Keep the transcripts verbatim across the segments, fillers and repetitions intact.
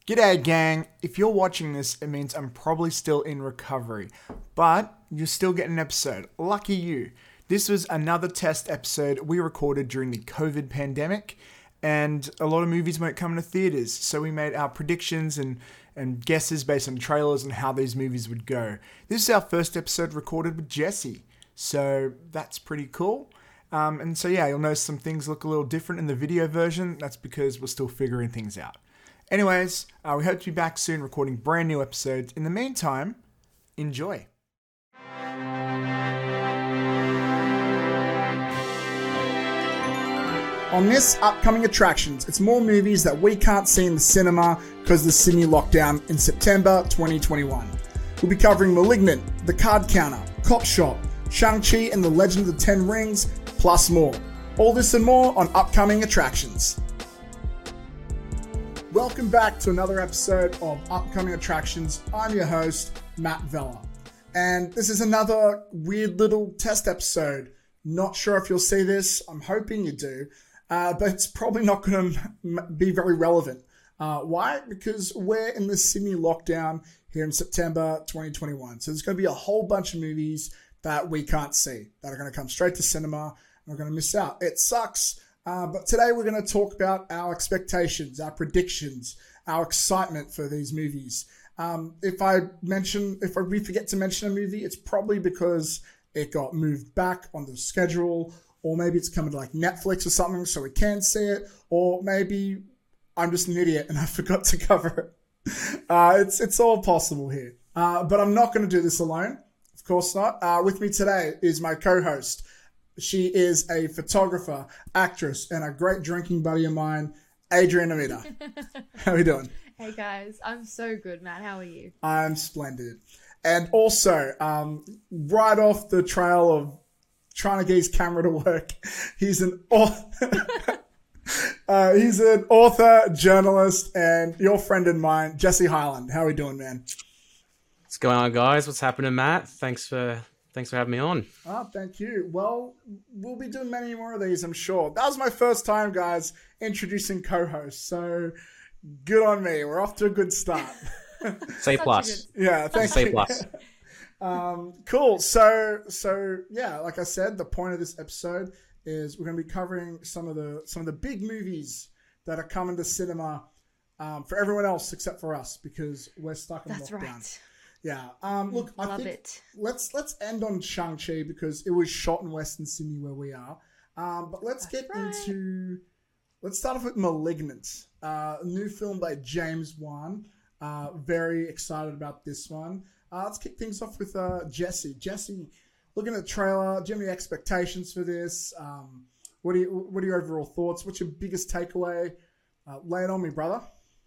G'day, gang. If you're watching this, it means I'm probably still in recovery, but you're still getting an episode. Lucky you. This was another test episode we recorded during the COVID pandemic, and a lot of movies weren't coming to theaters, so we made our predictions and, and guesses based on trailers and how these movies would go. This is our first episode recorded with Jesse, so that's pretty cool. Um, and so yeah, you'll notice some things look a little different in the video version. That's because we're still figuring things out. Anyways, uh, we hope to be back soon recording brand new episodes. In the meantime, enjoy. On this upcoming attractions, it's more movies that we can't see in the cinema because of the Sydney lockdown in September twenty twenty-one. We'll be covering Malignant, The Card Counter, Cop Shop, Shang-Chi and the Legend of the Ten Rings, plus more. All this and more on upcoming attractions. Welcome back to another episode of Upcoming Attractions. I'm your host, Matt Vella. And this is another weird little test episode. Not sure if you'll see this. I'm hoping you do. Uh, but it's probably not going to be very relevant. Uh, why? Because we're in the Sydney lockdown here in September twenty twenty-one. So there's going to be a whole bunch of movies that we can't see, that are going to come straight to cinema, and we're going to miss out. It sucks. Uh, but today we're going to talk about our expectations, our predictions, our excitement for these movies. Um, if I mention, if we forget to mention a movie, it's probably because it got moved back on the schedule, or maybe it's coming to like Netflix or something so we can see it, or maybe I'm just an idiot and I forgot to cover it. Uh, it's, it's all possible here. Uh, but I'm not going to do this alone. Of course not. Uh, with me today is my co-host. She is a photographer, actress, and a great drinking buddy of mine, Adrian Amita. How are you doing? Hey guys, I'm so good, Matt. How are you? I'm splendid. And also, um, right off the trail of trying to get his camera to work, he's an author, uh, he's an author, journalist, and your friend and mine, Jesse Hyland. How are we doing, man? What's going on, guys? What's happening, Matt? Thanks for thanks for having me on. Oh, thank you. Well, we'll be doing many more of these, I'm sure. That was my first time, guys, introducing co-hosts. So good on me. We're off to a good start. Say plus. Good... Yeah, thank Say you. plus. um, cool. So, so yeah, like I said, the point of this episode is we're going to be covering some of the some of the big movies that are coming to cinema um, for everyone else except for us because we're stuck in That's lockdown. right. Yeah. Um, look, I Love think it. let's let's end on Shang-Chi because it was shot in Western Sydney where we are. Um, but let's That's get right. into let's start off with Malignant, uh, a new film by James Wan. Uh, very excited about this one. Uh, let's kick things off with uh, Jesse. Jesse, looking at the trailer, do you have any expectations for this? Um, what are you, what are your overall thoughts? What's your biggest takeaway? Uh, lay it on me, brother.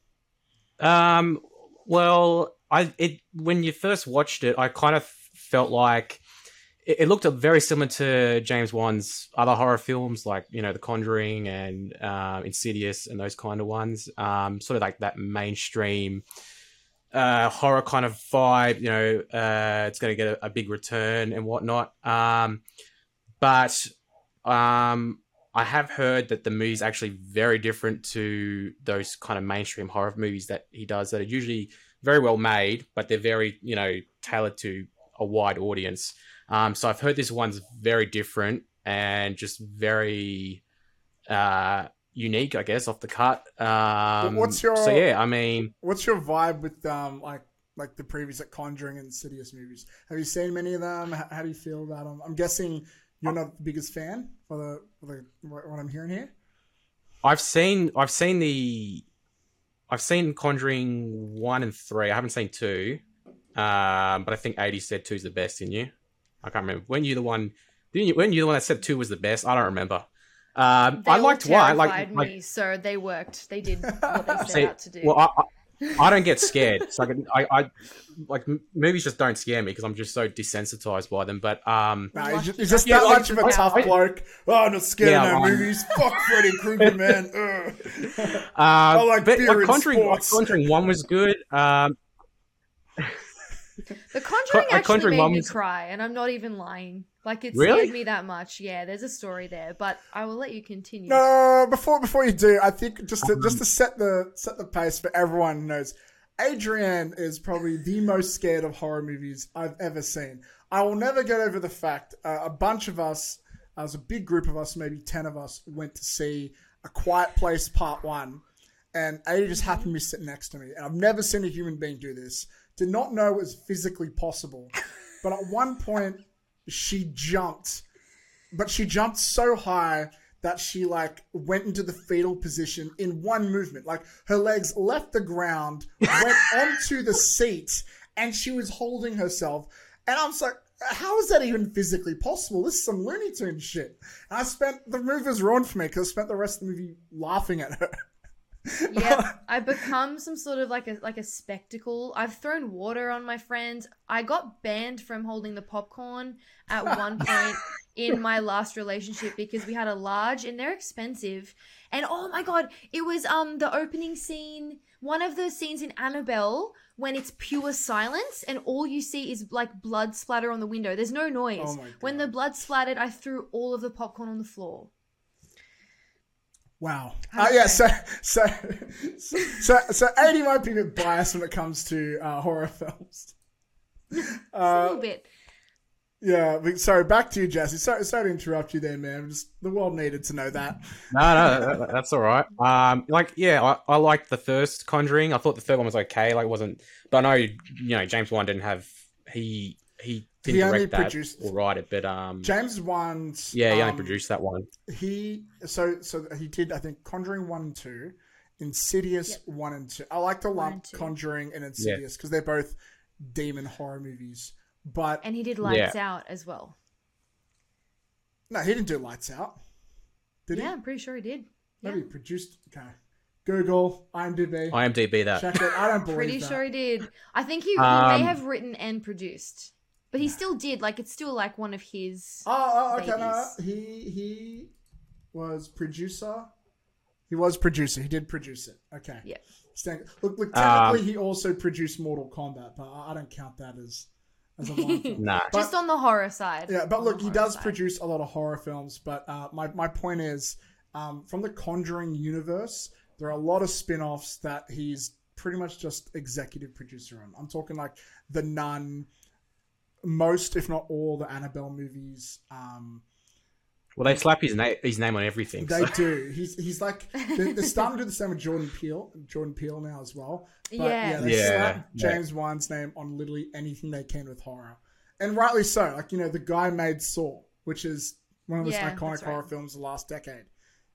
Um, well, I it when you first watched it, I kind of felt like it, it looked very similar to James Wan's other horror films, like you know, The Conjuring and uh, Insidious and those kind of ones. Um, sort of like that mainstream uh, horror kind of vibe. You know, uh, it's going to get a, a big return and whatnot. Um, but um. I have heard that the movie's actually very different to those kind of mainstream horror movies that he does that are usually very well made, but they're very, you know, tailored to a wide audience. Um, so I've heard this one's very different and just very uh, unique, I guess, off the cut. Um, What's your so yeah, I mean, what's your vibe with um like like the previous like Conjuring and Insidious movies? Have you seen many of them? How, how do you feel about them? I'm guessing you're not the biggest fan for the, for the what I'm hearing here. I've seen I've seen the I've seen Conjuring one and three. I haven't seen two, um, but I think eighty said two's the best. Didn't you? I can't remember. When you the one? Didn't you? When you the one that said two was the best? I don't remember. Um, They I all liked one. Like, terrified like me, so they worked. They did what they set see, out to do. well, I, I I don't get scared. So I, can, I, I like m- movies just don't scare me because I'm just so desensitized by them. But um, Nah, Lucky he's just, he's just Yeah, that like- much of a I- tough I- bloke. Oh, I'm not scared Yeah, of no well, movies. Fuck Freddy Krueger, man. Ugh. uh, like but beer like and Conjuring, sports. Conjuring one was good. Um, The Conjuring Con- actually Conjuring made one me was- cry, and I'm not even lying. Like, it Really? scared me that much. Yeah, there's a story there, but I will let you continue. No, before before you do, I think just to, just to set the set the pace for everyone who knows, Adrienne is probably the most scared of horror movies I've ever seen. I will never get over the fact uh, a bunch of us, uh, as a big group of us, maybe ten of us, went to see A Quiet Place Part One, and Ada just happened to be sitting next to me, and I've never seen a human being do this. Did not know it was physically possible, but at one point she jumped. But she jumped so high that she like went into the fetal position in one movement. Like her legs left the ground, went onto the seat, and she was holding herself. And I was like, how is that even physically possible? This is some Looney Tunes shit. And I spent, the movie was ruined for me because I spent the rest of the movie laughing at her. Yeah, I've become some sort of like a like a spectacle. I've thrown water on my friends. I got banned from holding the popcorn at one point in my last relationship because we had a large and they're expensive. And oh my god, it was um the opening scene, one of the scenes in Annabelle when it's pure silence and all you see is like blood splatter on the window. There's no noise. Oh my God. When the blood splattered, I threw all of the popcorn on the floor. Wow. Uh, yeah, so, so, so, so, so Adi might be a bit biased when it comes to uh, horror films. Just a Uh, little bit. yeah, but, sorry, back to you, Jesse. Sorry, sorry to interrupt you there, man. Just the world needed to know that. No, no, that, that's all right. Um, like, yeah, I, I liked the first Conjuring. I thought the third one was okay. Like, it wasn't, but I know, you know, James Wan didn't have he he didn't He only direct that produced- or write it, but um, James Wan's... yeah, he only um, produced that one. He so so he did I think Conjuring one and two, Insidious Yep. one and two. I like to One lump and two. Conjuring and Insidious because they're both demon horror movies. But And he did Lights Out as well. no, he didn't do Lights Out. Did Yeah, he? I'm pretty sure he did. Maybe Yeah. he produced. Okay, Google IMDb. IMDb that. Check it. I don't believe Pretty that. sure he did. I think he, he Um, may have written and produced. But he still did. Like, it's still like one of his... Oh, oh okay. No, babies. he he was producer. He was producer. He did produce it. Okay. Yeah. Stand, look, look. Technically, Um, he also produced Mortal Kombat, but I I don't count that as as a one film. Nah. But- Just on the horror side. Yeah, but On look, the he horror does side. produce a lot of horror films. But uh, my my point is, um, from the Conjuring universe, there are a lot of spin-offs that he's pretty much just executive producer on. I'm talking like The Nun, most if not all the Annabelle movies. Um, Well, they slap his name his name on everything. they so- do. He's he's like they're, they're starting to do the same with Jordan Peele. Jordan Peele now as well. But yeah, Yeah. they Yeah, slap yeah. James Wan's name on literally anything they can with horror, and rightly so. Like you know, the guy made Saw, which is one of the most Yeah, iconic that's right. horror films of the last decade.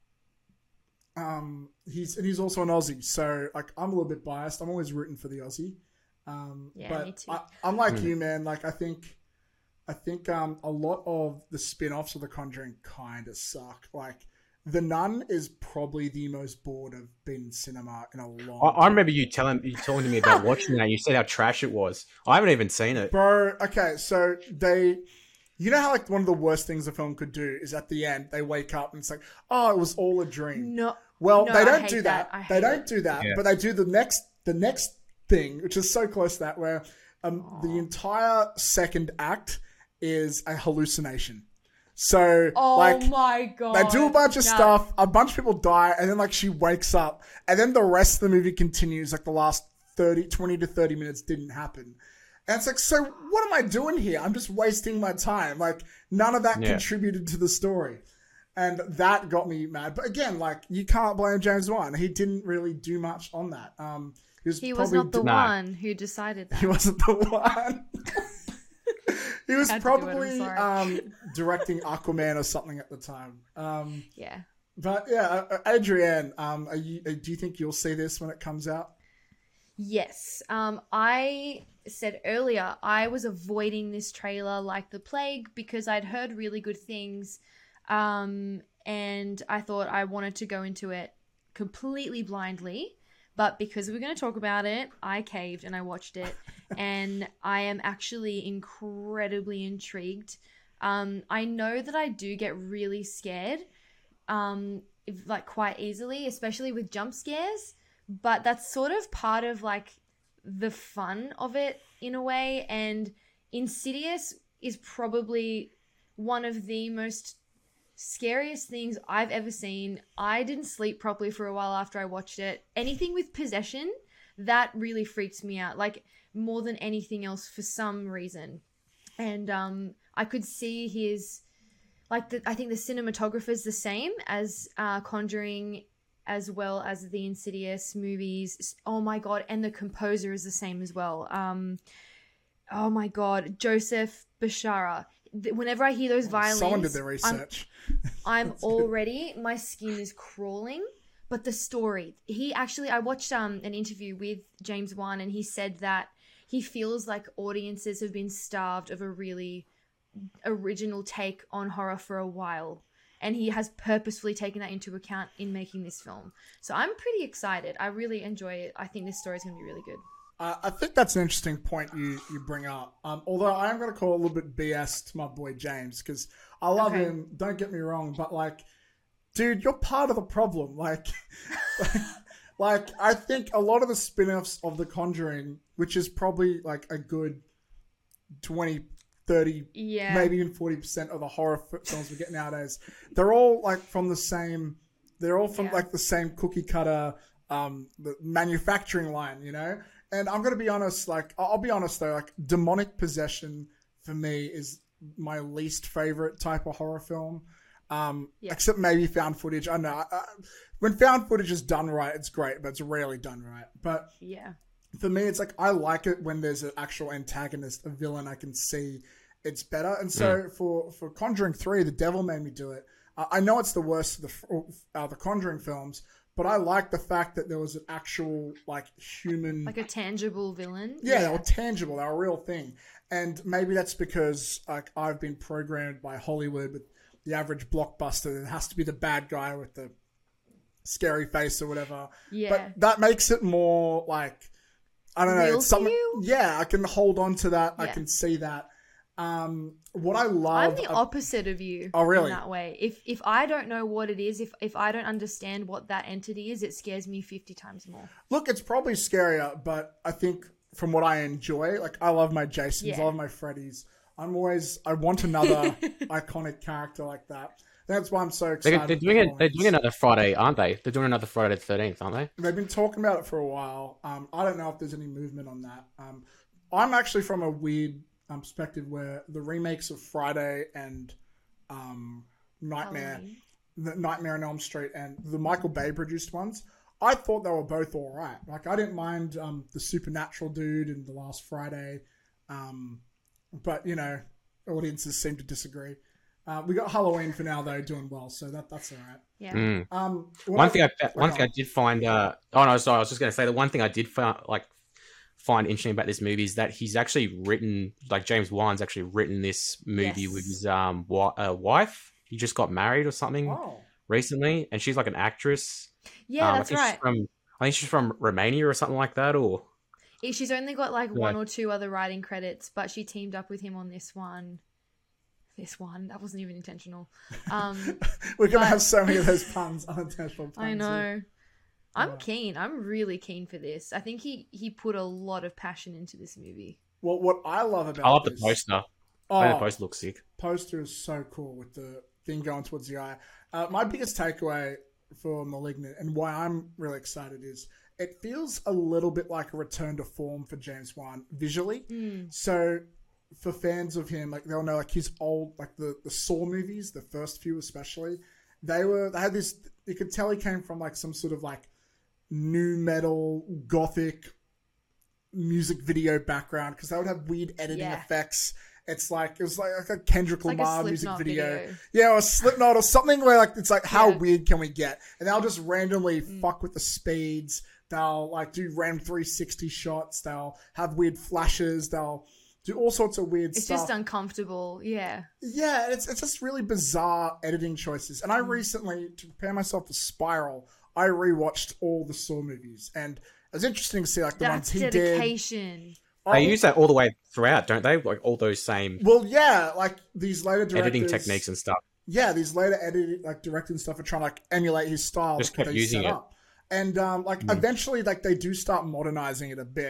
Um, he's and he's also an Aussie, so like I'm a little bit biased. I'm always rooting for the Aussie. Um, Yeah, but me too. I, I'm like Mm. you, man. Like I think, I think um, a lot of the spin-offs of The Conjuring kind of suck. Like The Nun is probably the most bored I've been in cinema in a long. I, I remember you telling you talking to me about watching that. You said how trash it was. I haven't even seen it. Bro, okay, so they, you know how like one of the worst things a film could do is at the end they wake up and it's like, oh, it was all a dream. No. Well, No, they I don't hate do that. that. I They hate don't it. do that, Yeah. but they do the next the next thing, which is so close to that, where um, the entire second act is a hallucination. So Oh like my god. they do a bunch of No. stuff, a bunch of people die, and then like she wakes up, and then the rest of the movie continues. Like the last thirty, twenty to thirty minutes didn't happen. And it's like, so what am I doing here? I'm just wasting my time. Like none of that Yeah. contributed to the story. And that got me mad. But again, like you can't blame James Wan. He didn't really do much on that. Um, he was, He was probably not the No. one who decided that. he wasn't the one. he was Had to do it, I'm probably sorry. um, directing Aquaman or something at the time. Um, Yeah. but yeah, uh, uh, Adrienne, um, are you, uh, do you think you'll see this when it comes out? Yes. Um, I said earlier I was avoiding this trailer like the plague because I'd heard really good things. Um, and I thought I wanted to go into it completely blindly. But because we're going to talk about it, I caved and I watched it. And I am actually incredibly intrigued. Um, I know that I do get really scared, um, if- like quite easily, especially with jump scares. But that's sort of part of like the fun of it in a way. And Insidious is probably one of the most scariest things I've ever seen. I didn't sleep properly for a while after I watched it. Anything with possession, that really freaks me out, like more than anything else for some reason. And um, I could see his, like, the, I think the cinematographer is the same as uh, Conjuring, as well as the Insidious movies. Oh my God. And the composer is the same as well. Um, oh my God. Joseph Bashara. Whenever I hear those violins, someone did their research. I'm, I'm already, my skin is crawling. But the story, he actually, I watched um an interview with James Wan, and he said that he feels like audiences have been starved of a really original take on horror for a while. And he has purposefully taken that into account in making this film. So I'm pretty excited. I really enjoy it. I think this story is going to be really good. Uh, I think that's an interesting point you, you bring up. Um, although I am going to call it a little bit B S to my boy James, because I love Okay. him. Don't get me wrong, but like, dude, you're part of the problem. Like, like, like, I think a lot of the spin-offs of The Conjuring, which is probably like a good twenty, thirty, Yeah. maybe even forty percent of the horror f- films we get nowadays, they're all like from the same, they're all from Yeah. like the same cookie cutter um, the manufacturing line, you know? And I'm going to be honest, like, I'll be honest though, like, demonic possession for me is my least favorite type of horror film. Um, Yeah. Except maybe found footage. I know. I, I, when found footage is done right, it's great, but it's rarely done right. But Yeah. for me, it's like, I like it when there's an actual antagonist, a villain I can see. It's better. And so for, for Conjuring three, the devil made me do it. Uh, I know it's the worst of the, uh, the Conjuring films, but I like the fact that there was an actual, like, human... Like a tangible villain. Yeah, they were tangible. They were a real thing. And maybe that's because, like, I've been programmed by Hollywood with the average blockbuster. It has to be the bad guy with the scary face or whatever. Yeah. But that makes it more, like, I don't know. Real It's for something. you? Yeah, I can hold on to that. I Yeah. can see that. Um, what I love... I'm the opposite of you. Oh, really? In that way. If if I don't know what it is, if if I don't understand what that entity is, it scares me fifty times more. Look, it's probably scarier, but I think from what I enjoy, like, I love my Jasons, Yeah. I love my Freddys. I'm always, I want another iconic character like that. That's why I'm so They're, excited. they're doing it. They're doing another Friday, aren't they? They're doing another Friday the thirteenth, aren't they? They've been talking about it for a while. Um, I don't know if there's any movement on that. Um, I'm actually from a weird um, perspective where the remakes of Friday and um, Nightmare, Halloween. the Nightmare on Elm Street, and the Michael Bay produced ones, I thought they were both all right. Like, I didn't mind um, the supernatural dude in The Last Friday, um, but, you know, audiences seem to disagree. Uh, we got Halloween for now, though, doing well, so that that's all right. Yeah. Mm. Um, what One I- thing I one Go thing I on. did find. Uh, oh no, sorry. I was just going to say the one thing I did find like find interesting about this movie is that he's actually written, like James Wan's actually written this movie Yes. with his um wa- uh, wife. He just got married or something Oh. recently, and she's like an actress. Yeah, Um, that's I think right. She's from, I think she's from Romania or something like that. Or Eh, She's only got like Yeah. one or two other writing credits, but she teamed up with him on this one. This one that wasn't even intentional. Um, We're going to But- have so many of those puns, unintentional puns. I know. I'm Yeah. keen. I'm really keen for this. I think he he put a lot of passion into this movie. Well, what I love about I love the this, poster. Oh, I think the poster looks sick. poster is so cool with the thing going towards the eye. Uh, my biggest takeaway for Malignant and why I'm really excited is it feels a little bit like a return to form for James Wan visually. Mm. So for fans of him, like they'll know like his old, like the, the Saw movies, the first few especially, they were, they had this, you could tell he came from like some sort of like new metal, gothic music video background because they would have weird editing Yeah. effects. It's like it was like, like a Kendrick It's like a Lamar music Slipknot video. video. Yeah, or a Slipknot or something where like it's like how Yeah. weird can we get? And they'll just randomly Mm. fuck with the speeds. They'll like do random three sixty shots. They'll have weird flashes. They'll do all sorts of weird It's stuff. just uncomfortable. Yeah. Yeah, it's it's just really bizarre editing choices. And I Mm. recently, to prepare myself for Spiral, I rewatched all the Saw movies, and it was interesting to see like the That's ones he did. dedication. Oh, They use that all the way throughout, don't they? Like all those same well, yeah, like these later directors, editing techniques and stuff. yeah, these later editing, like directing stuff are trying to like emulate his style. Just that kept they using set it. up. And um, like Mm. eventually, like they do start modernizing it a bit.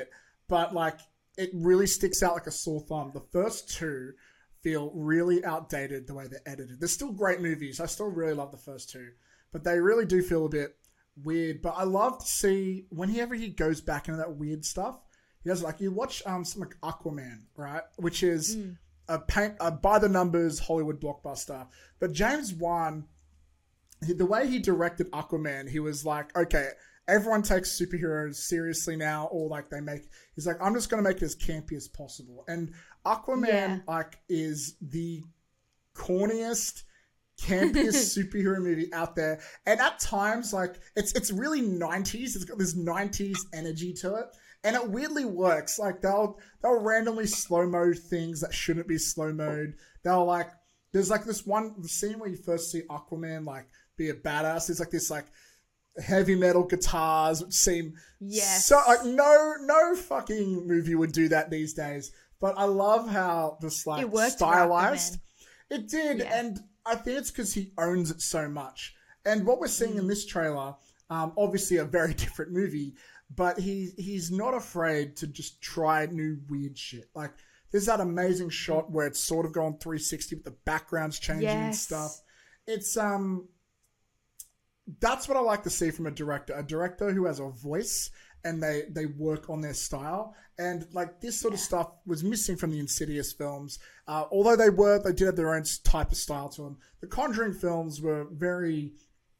but like it really sticks out like a sore thumb. The first two feel really outdated the way they're edited. They're still great movies. I still really love the first two, but they really do feel a bit weird. But I love to see whenever he goes back into that weird stuff. He does like you watch um something like Aquaman, right? Which is mm. a paint a by the numbers Hollywood blockbuster. But James Wan, he, the way he directed Aquaman, he was like, okay, everyone takes superheroes seriously now, or like they make. He's like, I'm just gonna make it as campy as possible. And Aquaman yeah. like is the corniest, campiest superhero movie out there. And at times, like it's it's really nineties. It's got this nineties energy to it. And it weirdly works. Like they'll they'll randomly slow-mo things that shouldn't be slow-moed. They'll like there's like this one scene where you first see Aquaman like be a badass. There's like this like heavy metal guitars which seem yes. so like no no fucking movie would do that these days. But I love how just like it stylized. It did, yeah. and I think it's because he owns it so much. And what we're seeing mm. in this trailer, um, obviously a very different movie, but he he's not afraid to just try new weird shit. Like there's that amazing shot where it's sort of going three sixty, but the background's changing yes. and stuff. It's um, that's what I like to see from a director. A director who has a voice and they they work on their style. And like this sort yeah. of stuff was missing from the Insidious films. Uh, although they were, they did have their own type of style to them. The Conjuring films were very,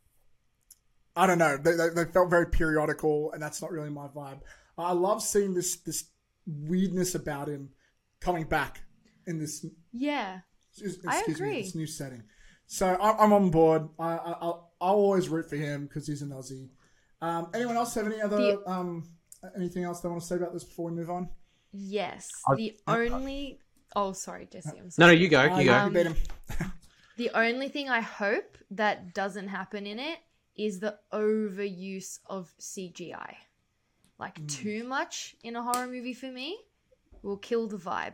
I don't know, they, they, they felt very periodical, and that's not really my vibe. I love seeing this this weirdness about him coming back in this. Yeah, excuse I me, agree. This new setting. So I'm, I'm on board. I, I, I'll, I'll always root for him because he's an Aussie. Um, anyone else have any other the, um, anything else they want to say about this before we move on? Yes, I, the only. Oh, sorry, Jesse. I'm sorry. No, no, you go. You go. Um, you beat him. The only thing I hope that doesn't happen in it is the overuse of C G I. Like mm. too much in a horror movie for me will kill the vibe.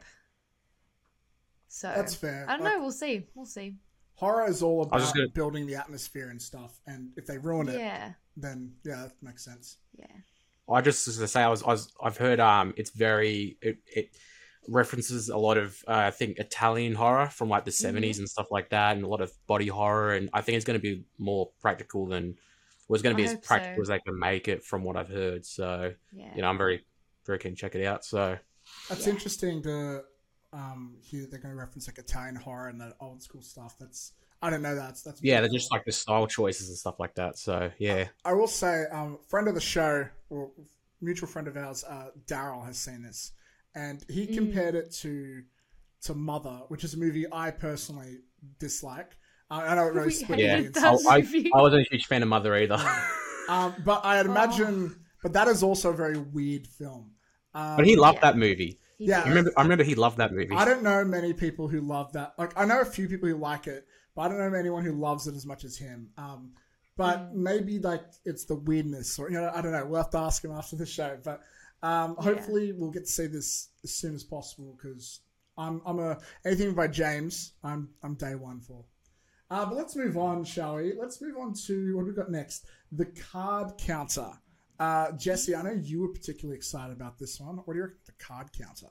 So that's fair. I don't like, know. We'll see. We'll see. Horror is all about gonna... building the atmosphere and stuff, and if they ruin it, yeah. then yeah, that makes sense. Yeah. I just was to say I was, I was I've heard um it's very it, it references a lot of uh, I think Italian horror from like the seventies mm-hmm. and stuff like that, and a lot of body horror, and I think it's going to be more practical than was going to be I as practical so. as they can make it from what I've heard. So yeah. you know, I'm very very keen to check it out. So that's yeah. interesting to um hear they're going to reference like Italian horror and that old school stuff. That's I don't know that. That's, that's yeah, they're cool. just like the style choices and stuff like that. So yeah, I, I will say, um, friend of the show, or mutual friend of ours, uh, Daryl has seen this, and he mm. compared it to to Mother, which is a movie I personally dislike. Uh, I know it really split yeah. audience. I, I, I wasn't a huge fan of Mother either. um, but I'd imagine, oh. but that is also a very weird film. Um, but he loved yeah. that movie. Yeah, I remember. I remember he loved that movie. I don't know many people who love that. Like, I know a few people who like it, but I don't know anyone who loves it as much as him. Um, but mm. maybe like it's the weirdness, or you know, I don't know. We'll have to ask him after the show. But um, hopefully, yeah. we'll get to see this as soon as possible because I'm I'm a anything by James. I'm I'm day one for. Uh, but let's move on, shall we? Let's move on to what have we got next. The card counter. Uh, Jesse, I know you were particularly excited about this one. What do you reckon of the card counter?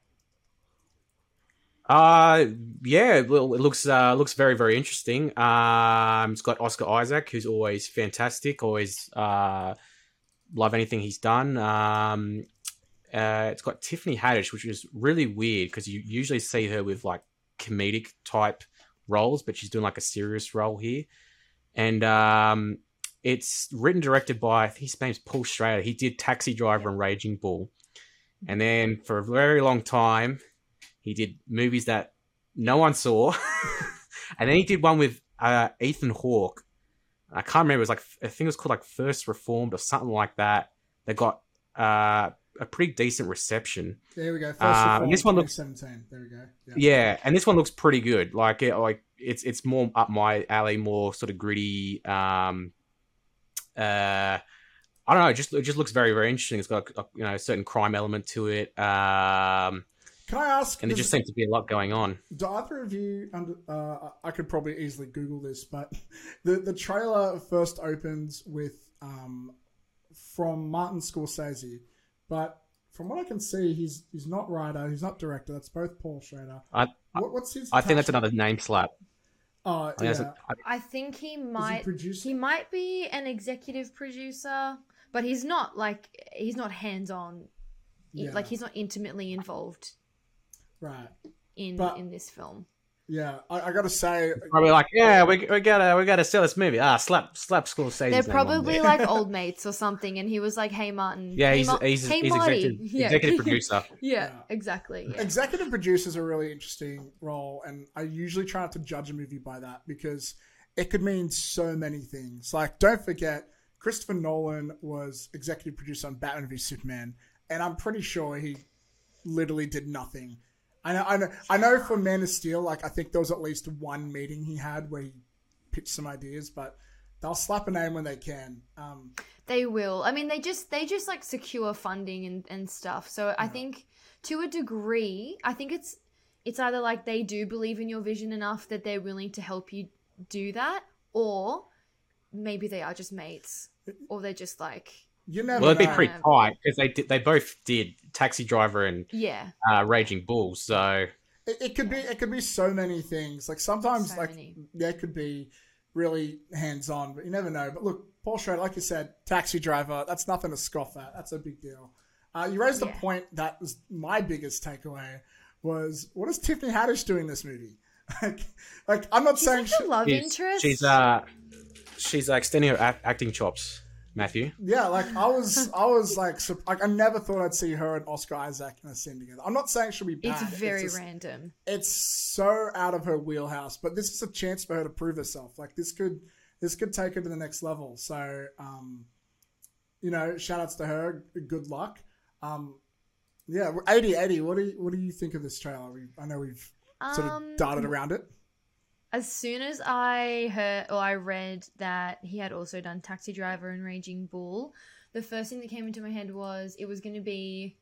Uh yeah, well, it looks uh, looks very very interesting. Um, it's got Oscar Isaac, who's always fantastic. Always uh, love anything he's done. Um, uh, it's got Tiffany Haddish, which is really weird because you usually see her with like comedic type roles, but she's doing like a serious role here. And um, it's written directed by I think his name's Paul Schrader. He did Taxi Driver and Raging Bull, and then for a very long time. He did movies that no one saw. And then he did one with uh, Ethan Hawke. I can't remember. It was like, I think it was called like First Reformed or something like that. That got uh, a pretty decent reception. There we go. First uh, Reformed, and this one looks, twenty seventeen. There we go. Yeah. yeah, and this one looks pretty good. Like, it, like it's it's more up my alley, more sort of gritty. Um, uh, I don't know. It just, it just looks very, very interesting. It's got a, you know, a certain crime element to it. Um... Can I ask? And there just seems to be a lot going on. Do either of you? Under, uh, I could probably easily Google this, but the the trailer first opens with um, from Martin Scorsese. But from what I can see, he's he's not writer, he's not director. That's both Paul Schrader. I, What, what's his? I think that's attachment? another name slap. Oh, I think yeah. that's a- I- I think he might producer? he might be an executive producer, but he's not like he's not hands-on. Yeah. Like he's not intimately involved Right. in But- in this film. Yeah, I, I got to say, Probably like, yeah, we, we gotta we gotta sell this movie. Ah, slap slap Scorsese. They're probably like old mates or something, and he was like, "Hey, Martin." yeah, hey, he's Ma- he's, hey, he's Marty." executive, Yeah. executive producer. yeah, Yeah. exactly. Yeah. executive producer is a really interesting role, and I usually try not to judge a movie by that because it could mean so many things. Like, don't forget, Christopher Nolan was executive producer on Batman v Superman, and I'm pretty sure he literally did nothing. I know, I know, I know. For Man of Steel, like I think there was at least one meeting he had where he pitched some ideas, but they'll slap a name when they can. Um, They will. I mean, they just they just like secure funding and, and stuff. So I think to a degree, I think it's it's either like they do believe in your vision enough that they're willing to help you do that, or maybe they are just mates, or they're just like you never Well, it'd be know. pretty tight because they did, they both did Taxi Driver and yeah, uh, Raging Bull. So It, it could be it could be so many things. Like sometimes So like many. there could be really hands on, but you never know. But look, Paul Schrader, like you said, Taxi Driver, that's nothing to scoff at. That's a big deal. Uh, you raised Yeah. the point that was my biggest takeaway was what is Tiffany Haddish doing in this movie? like, like I'm not she's saying like she, a love she's, interest. she's uh she's uh, extending her act- acting chops, Matthew. yeah, like I was I was like sur- like I never thought I'd see her and Oscar Isaac in a scene together. I'm not saying she'll be bad. it's very just- random. it's so out of her wheelhouse, but this is a chance for her to prove herself. Like this could this could take her to the next level. So um you know, shout outs to her. Good luck. Um yeah, eighty eighty, what do you what do you think of this trailer? We, I know we've sort of Um, darted around it. As soon as I heard or I read that he had also done Taxi Driver and Raging Bull, the first thing that came into my head was it was going to be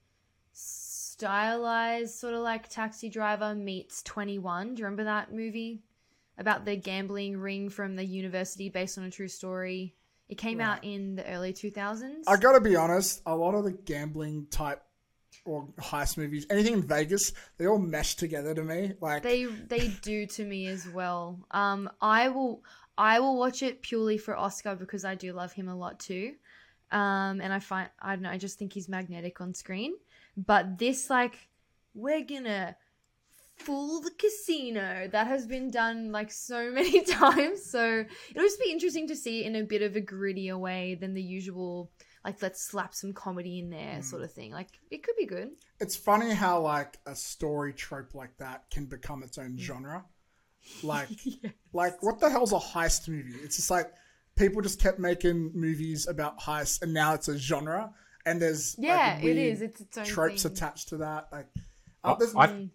stylized, sort of like Taxi Driver meets twenty-one. Do you remember that movie about the gambling ring from the university based on a true story? It came Right. out in the early two thousands. I gotta be honest, a lot of the gambling type or heist movies, anything in Vegas, they all mesh together to me. Like They they do to me as well. Um, I will I will watch it purely for Oscar because I do love him a lot too. Um, and I find I don't know, I just think he's magnetic on screen. But this like we're gonna fool the casino that has been done like so many times. So it'll just be interesting to see it in a bit of a grittier way than the usual. Like let's slap some comedy in there, Mm. sort of thing. Like it could be good. it's funny how like a story trope like that can become its own genre. Like Yeah. like what the hell's a heist movie? It's just like people just kept making movies about heists and now it's a genre and there's like, Yeah, it weird is. It's its own tropes thing. attached to that. Like Oh, uh, there's- I- Mm.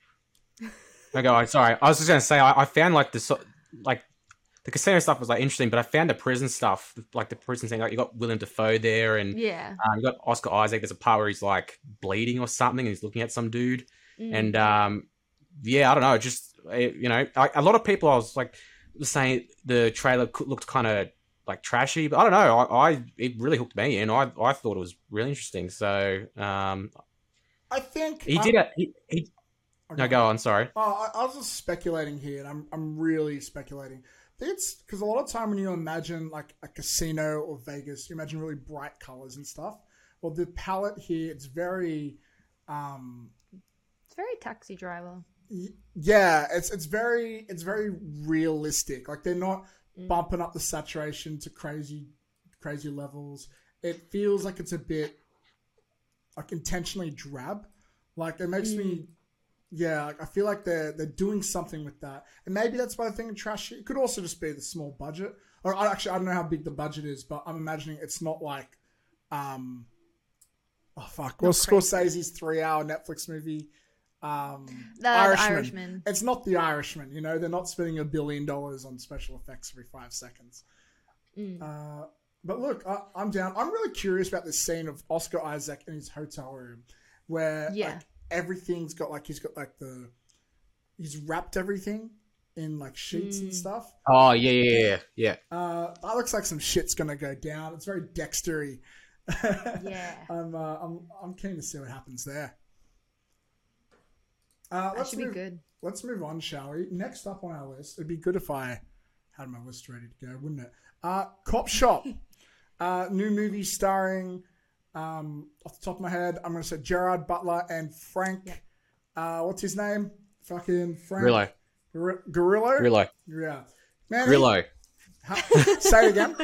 Okay, I'm sorry. I was just gonna say I, I found like the so- like the casino stuff was like interesting, but I found the prison stuff, like the prison thing. Like you got Willem Dafoe there, and Yeah. um, you got Oscar Isaac. There's a part where he's like bleeding or something, and he's looking at some dude. Mm. And um, yeah, I don't know. Just eh, you know, I, a lot of people I was like saying the trailer co- looked kind of like trashy, but I don't know. I, I it really hooked me in. I I thought it was really interesting. So um, I think he I- did it. He, he no, go on. Sorry. Oh, I, I was just speculating here, and I'm I'm really speculating. I think it's because a lot of time when you imagine like a casino or Vegas, you imagine really bright colors and stuff. Well, the palette here, it's very, um, It's very Taxi Driver. y- yeah, it's it's very it's very realistic. Like they're not Mm. bumping up the saturation to crazy crazy levels. It feels like it's a bit like intentionally drab. Like it makes me. Yeah, like, I feel like they're they're doing something with that, and maybe that's why I think trash. It could also just be the small budget, or I actually I don't know how big the budget is, but I'm imagining it's not like, um, oh fuck, well Scorsese's three-hour Netflix movie, um, The Irishman. Irishman. It's not The Irishman, you know. They're not spending a billion dollars on special effects every five seconds. Mm. Uh, but look, I, I'm down. I'm really curious about this scene of Oscar Isaac in his hotel room, where Yeah. like, everything's got like he's got like the he's wrapped everything in like sheets and Mm. stuff. Oh yeah, yeah, yeah, yeah. Uh, that looks like some shit's gonna go down. It's very Dextery. Yeah. I'm, uh, I'm I'm keen to see what happens there. Uh, That let's should be move, good. Let's move on, shall we? Next up on our list, it'd be good if I had my list ready to go, wouldn't it? Uh, Cop Shop, uh, new movie starring, um, off the top of my head, I'm going to say Gerard Butler and Frank. Yeah. Uh, what's his name? Fucking Frank. Grillo. Gor- Gorillo? Grillo. Yeah. Man, he- Grillo. Ha- say it again.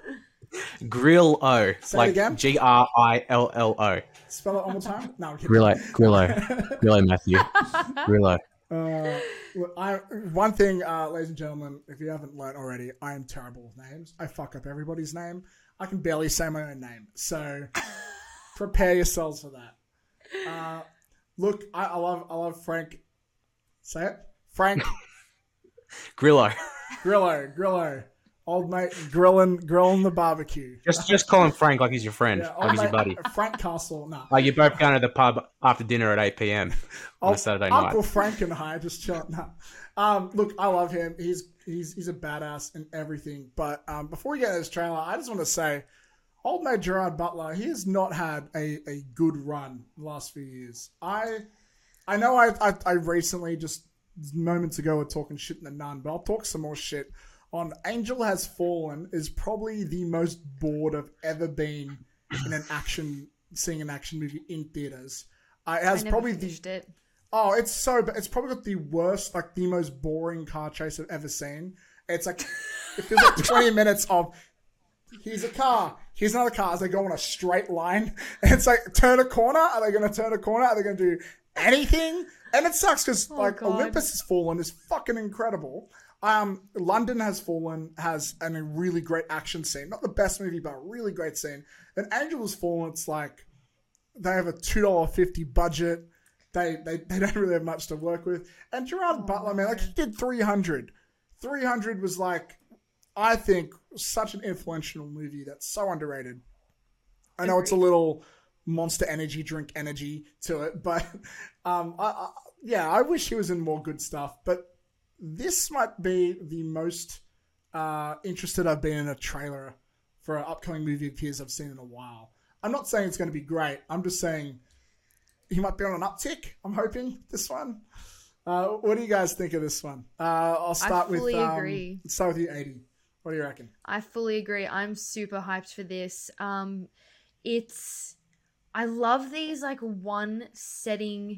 Grill O. Say it Like again. G R I L L O. Spell it one more time. No, I'm kidding. Grillo. Grillo. Grillo, Matthew. Grillo. Uh, look, I, one thing, uh, ladies and gentlemen, if you haven't learned already, I am terrible with names. I fuck up everybody's name. I can barely say my own name. So prepare yourselves for that. Uh, look, I, I love I love Frank. Say it. Frank Grillo. Grillo. Grillo. Old mate grilling, grilling the barbecue. Just just call him Frank like he's your friend. Yeah, like old he's your mate- buddy. Frank Castle. Nah. Like you're both going to the pub after dinner at eight p.m. on Oh, a Saturday night. Uncle Frank and I just chilling. No. Um, look, I love him. He's he's he's a badass and everything. But um, before we get to this trailer, I just want to say, old mate Gerard Butler, he has not had a, a good run the last few years. I I know I, I I recently just moments ago were talking shit in the Nun, but I'll talk some more shit on Angel Has Fallen. Is probably the most bored I've ever been in an action seeing an action movie in theaters. Uh, it has I never probably the finished it. Oh, it's so bad. It's probably got the worst, like the most boring car chase I've ever seen. It's like, it feels like twenty minutes of, here's a car, here's another car as they go on a straight line. And it's like, turn a corner? Are they going to turn a corner? Are they going to do anything? And it sucks because, Oh, like, God. Olympus Has Fallen is fucking incredible. Um, London Has Fallen has an, a really great action scene. Not the best movie, but a really great scene. And Angel Has Fallen, it's like, they have a two dollars fifty budget. They, they they don't really have much to work with. And Gerard Oh, Butler, man, like he did three hundred. three hundred was like, I think, such an influential movie that's so underrated. I know it's a little Monster Energy drink energy to it, but um, I, I, yeah, I wish he was in more good stuff. But this might be the most uh, interested I've been in a trailer for an upcoming movie of his I've seen in a while. I'm not saying it's going to be great. I'm just saying he might be on an uptick. I'm hoping this one. Uh, what do you guys think of this one? Uh, I'll start with. fully Um, agree. let's start with you, eighty. What do you reckon? I fully agree. I'm super hyped for this. Um, it's I love these like one setting,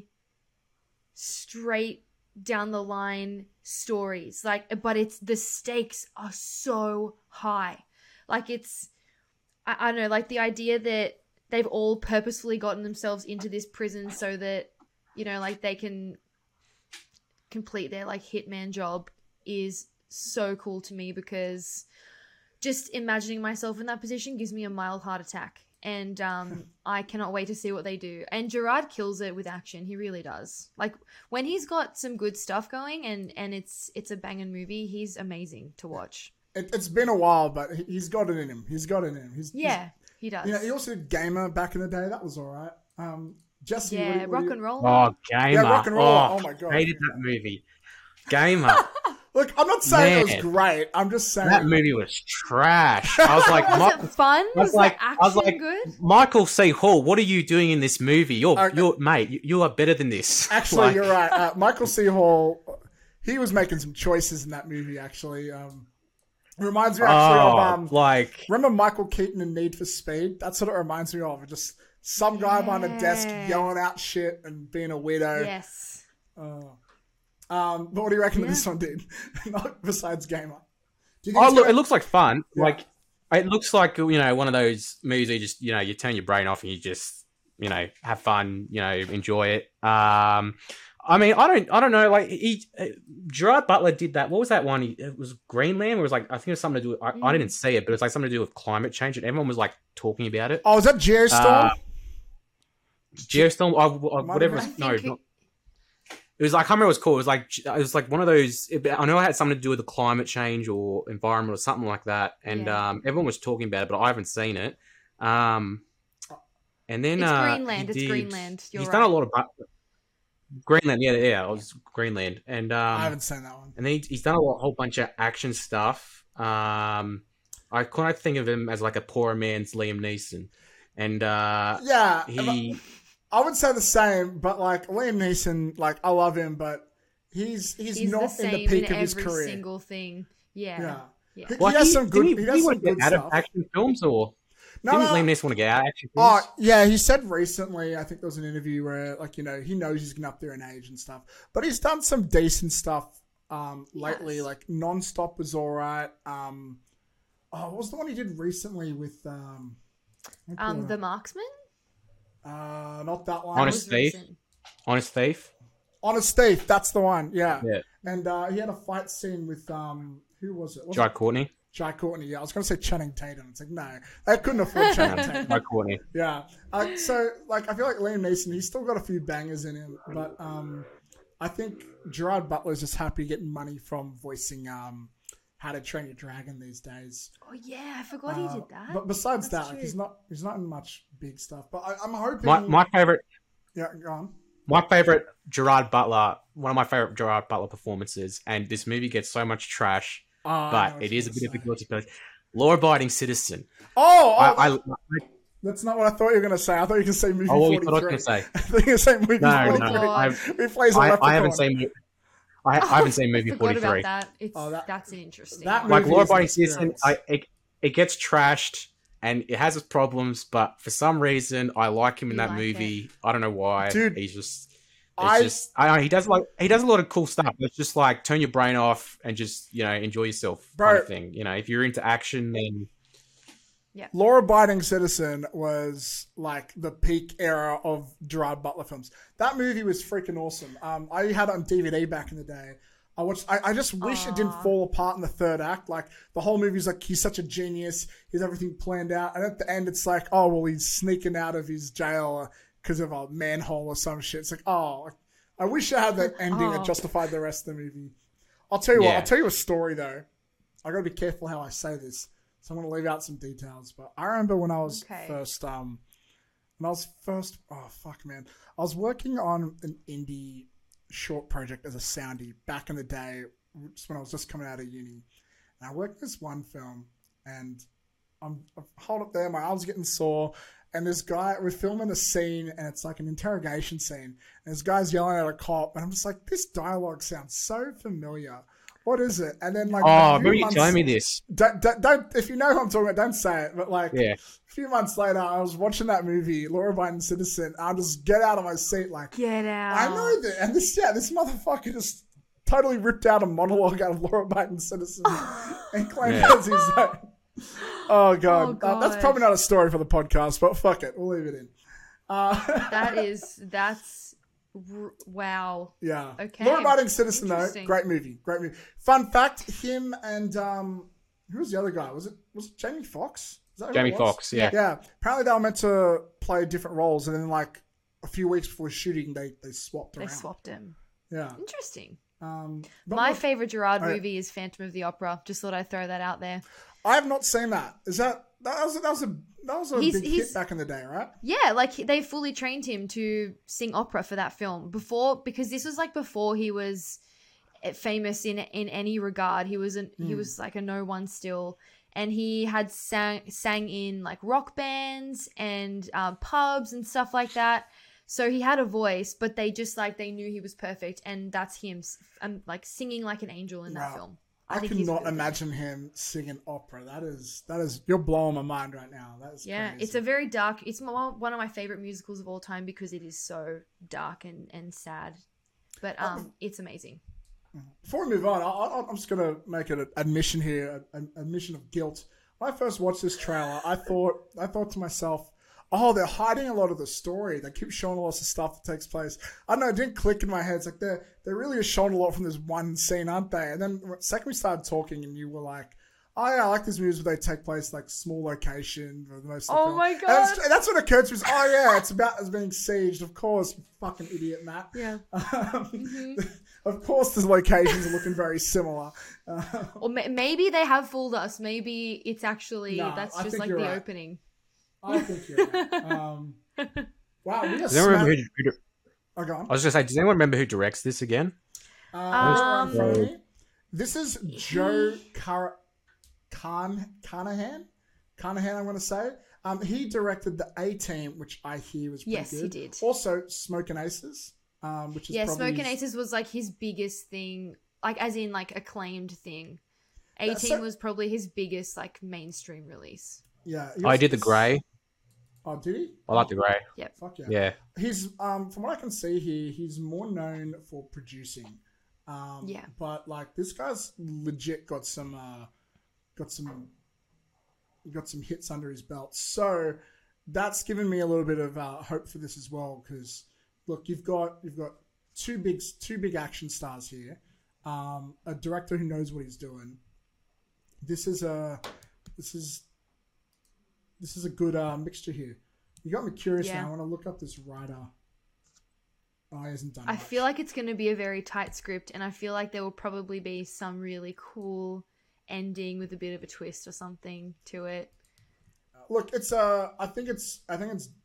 straight down the line stories. Like, but it's the stakes are so high. Like it's, I, I don't know, like the idea that they've all purposefully gotten themselves into this prison so that, you know, like they can complete their like hitman job is so cool to me, because just imagining myself in that position gives me a mild heart attack. And um, I cannot wait to see what they do. And Gerard kills it with action. He really does. Like when he's got some good stuff going and, and it's it's a banging movie, he's amazing to watch. It, it's been a while, but he- he's got it in him. He's got it in him. He's, Yeah, he does. he's, you know, he also did Gamer back in the day. That was all right. Um, Jesse, what do yeah, you- what do rock you- and roll. Oh, Gamer. Yeah, Rock and Roll. Oh, Oh, my God. hated that movie. Gamer. Look, I'm not saying it Man. was great. I'm just saying That movie was trash. I was like, Was Mi- it fun? I Was, was like, the I was action like, good? Michael C. Hall, what are you doing in this movie? You're, Okay. you're, mate, you, you are better than this. Actually, Like, you're right. Uh, Michael C. Hall, he was making some choices in that movie, actually. Um, it reminds me actually oh, of... Um, like, remember Michael Keaton in Need for Speed? That's what it reminds me of. Just some guy behind a desk Yeah. yelling out shit and being a weirdo. Yes. Oh. Um, but what do you reckon Yeah. this one did? Not besides Gamer. Do you think oh, it's look, gonna- it looks like fun. Yeah. Like, it looks like, you know, one of those movies where you just, you know, you turn your brain off and you just, you know, have fun, you know, enjoy it. Um, I mean, I don't, I don't know. Like, he, uh, Gerard Butler did that. What was that one? He, it was Greenland. Where it was like, I think it was something to do with. I, I Mm. didn't see it, but it was like something to do with climate change, and everyone was like talking about it. Oh, is that Geostorm? Uh, Geostorm, or, or Might whatever. have It was, been. I no, think not, it was like I can't remember what it was called. It was like it was like one of those. It, I know it had something to do with the climate change or environment or something like that. And Yeah. um, everyone was talking about it, but I haven't seen it. Um, and then It's uh, Greenland, he it's did- Greenland, you're he's done a right. lot of bu- Greenland. Yeah, yeah, it was Greenland, and um, I haven't seen that one. and then he- he's done a lot, whole bunch of action stuff. Um, I kind of think of him as like a poor man's Liam Neeson. and uh, Yeah, he. I would say the same, but like Liam Neeson, like I love him, but he's he's, He's not the same in the peak in of his every career. single thing. Yeah. Yeah, Yeah. He, Well, he has he- some good. didn't He, he, has he some want to good get out stuff. of action films, or No, didn't no, Liam no. Neeson want to get out of action films? Oh, yeah, he said recently, I think there was an interview where, like, you know, he knows he's getting up there in age and stuff. But he's done some decent stuff um, lately. Yes. Like, Non-Stop was all right. Um, oh, what was the one he did recently with... Um, let me pull Um, it The up. Marksman? Uh, not that one. Honest Was Thief? recent. Honest Thief. Honest Thief, that's the one, yeah. Yeah. And uh, he had a fight scene with... Um, who was it? Was Jai it Courtney. Jai Courtney, yeah. I was going to say Channing Tatum. It's like, no. They couldn't afford Channing Tatum. Jai Courtney. Yeah. Uh, so, like, I feel like Liam Neeson, he's still got a few bangers in him, but um, I think Gerard Butler's just happy getting money from voicing um, How to Train Your Dragon these days. Oh, yeah. I forgot he Uh, did that. But besides That's that, like, true. he's not he's not in much big stuff. But I, I'm hoping. My my favorite Yeah, go on. my favorite Gerard Butler. One of my favorite Gerard Butler performances, and this movie gets so much trash, Oh, I know but what it you're is a gonna bit of a say. guilty pleasure. Law-abiding citizen. Oh, oh I, I, that's not what I thought you were going to say. I thought you were going to say movie oh, what you forty-three. thought I was going to say? I thought you were going to say movie No, no. forty-three. God. He plays a I, I leprechaun. haven't seen. I, I haven't seen movie Forgot forty-three. about that. It's, Oh, that- that's an interesting that one. Like movie is law-abiding an citizen, experience. I it, it gets trashed and it has its problems, but for some reason I like him in You that like movie. I don't know why. Dude, he's just. It's I- just I don't know, he does like he does a lot of cool stuff. It's just like turn your brain off and just, you know, enjoy yourself Bro. kind of thing. You know, if you're into action, then Law-Abiding Citizen was like the peak era of Gerard Butler films. That movie was freaking awesome. Um, I had it on D V D back in the day. I watched. I, I just wish it didn't Aw. fall apart in the third act. Like the whole movie's like he's such a genius. He's everything planned out, and at the end it's like, oh well, he's sneaking out of his jail because of a manhole or some shit. It's like, oh, like, I wish I had that ending that Oh. justified the rest of the movie. I'll tell you what. Yeah. I'll tell you a story though. I got to be careful how I say this. So I'm going to leave out some details. But I remember when I was Okay. first, um, when I was first, oh, fuck, man. I was working on an indie short project as a soundie back in the day, just when I was just coming out of uni. And I worked in this one film, and I'm, I hold up there, my arm's getting sore, and this guy, we're filming a scene, and it's like an interrogation scene, and this guy's yelling at a cop, and I'm just like, this dialogue sounds so familiar. What is it? And then like, oh, a few remember you months- telling me this? don't, don't, don't, if you know who I'm talking about, don't say it. But like Yeah. a few months later, I was watching that movie, Law-Abiding Citizen. I'll just get out of my seat, like Get out. I know that, and this yeah, this motherfucker just totally ripped out a monologue out of Law-Abiding Citizen and claimed Yeah. that he's like, oh god, Oh, Uh, that's God. probably not a story for the podcast, but fuck it, we'll leave it in. Uh, That is, that's, r- wow. yeah. Okay. Law-Abiding Citizen, though, Interesting. great movie, great movie. Fun fact: him and um, who was the other guy? Was it was it Jamie Foxx? Is that who Jamie it was? Foxx, yeah. Yeah. Apparently, they were meant to play different roles, and then like a few weeks before shooting, they they swapped They around. swapped him. Yeah. Interesting. Um, but My look, favorite Gerard I- movie is Phantom of the Opera. Just thought I'd throw that out there. I have not seen that. Is that that was that was a that was a He's- big he's- hit back in the day, right? Yeah, like he- they fully trained him to sing opera for that film before, because this was like before he was eh, famous in in any regard. He was an, he Hmm. was like a no one still, and he had sang sang in like rock bands and um, pubs and stuff like that. So he had a voice, but they just like they knew he was perfect, and that's him, s- um, like singing like an angel in that Wow. film. I, think he's cannot really good. imagine him singing opera. That is that is you're blowing my mind right now. That is Yeah, crazy. it's a very dark. It's my, one of my favorite musicals of all time because it is so dark and, and sad, but um, it's amazing. Before we move on, I, I, I'm just going to make an admission here, an admission of guilt. When I first watched this trailer, I thought I thought to myself, oh, they're hiding a lot of the story. They keep showing a lot of stuff that takes place. I don't know, it didn't click in my head. It's like they're, they really are showing a lot from this one scene, aren't they? And then the second we started talking and you were like, oh yeah, I like these movies where they take place like small location for the most of the Oh film. my And God. that's, and that's what occurred to me. Is, oh yeah, it's about us being sieged. Of course, you fucking idiot, Matt. Yeah. Um, Of course, the locations are looking very similar. Uh, Or ma- maybe they have fooled us. Maybe it's actually No, that's I just think like you're the right. opening. I think you're right. Um, wow, we are Does anyone remember smack- who, who, Oh, go on. I was going to say, does anyone remember who directs this again? Uh, Um, right in front of me. This is Joe Car- Carn- Carnahan. Carnahan, I'm going to say. Um, he directed the A-Team, which I hear was pretty Yes, good. he did. Also, Smokin' Aces, um, which is Yeah, probably Smokin' his- Aces was like his biggest thing, like as in like acclaimed thing. A-Team so- was probably his biggest like mainstream release. Yeah, he I was- did the Grey. Oh, did he? I like the Grey. Fuck yeah. Yeah. He's um from what I can see here, he's more known for producing. Um, Yeah. But like this guy's legit got some uh, got some got some hits under his belt. So that's given me a little bit of uh, hope for this as well. Because look, you've got you've got two big two big action stars here, um, a director who knows what he's doing. This is a this is this is a good uh, mixture here. You got me curious Yeah. now. I want to look up this writer. Oh, he hasn't done I much. feel like it's going to be a very tight script, and I feel like there will probably be some really cool ending with a bit of a twist or something to it. Look, it's uh, I think it's, I think it's.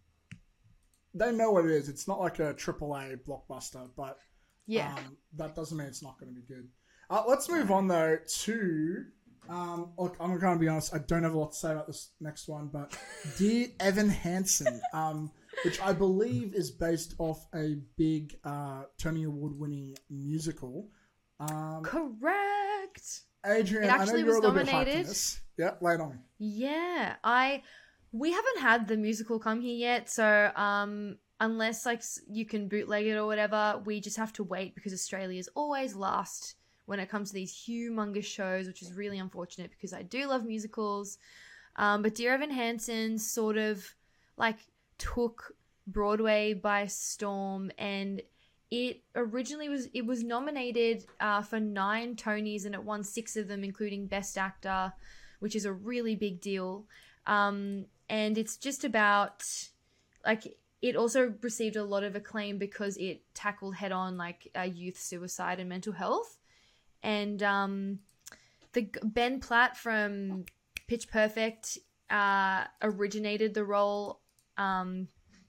They know what it is. It's not like a triple A blockbuster, but Yeah. um, that doesn't mean it's not going to be good. Uh, let's move on though to. Um, look, I'm going to be honest. I don't have a lot to say about this next one, but Dear Evan Hansen, um, which I believe is based off a big uh, Tony Award-winning musical. Um, Correct. Adrian, It I know actually you're a was little bit hyped for nominated. this. Yeah, lay it on me. Yeah, I we haven't had the musical come here yet, so um unless like s- you can bootleg it or whatever, we just have to wait because Australia is always last when it comes to these humongous shows, which is really unfortunate because I do love musicals. Um, but Dear Evan Hansen sort of like took Broadway by storm, and it originally was it was nominated uh, for nine Tonys, and it won six of them, including Best Actor, which is a really big deal. Um, and it's just about like it also received a lot of acclaim because it tackled head on like uh, youth suicide and mental health. And um, the Ben Platt from Pitch Perfect uh, originated the role, um,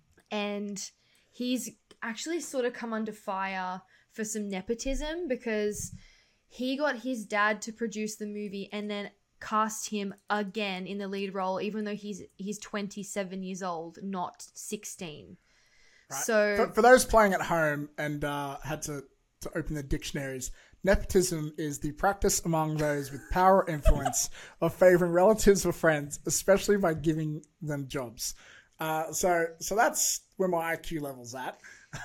and he's actually sort of come under fire for some nepotism because he got his dad to produce the movie and then cast him again in the lead role, even though he's he's twenty-seven years old, not sixteen. Right. So For, for those playing at home and uh, had to, to open their dictionaries, nepotism is the practice among those with power or influence of favoring relatives or friends, especially by giving them jobs. Uh, so, so that's where my I Q level's at.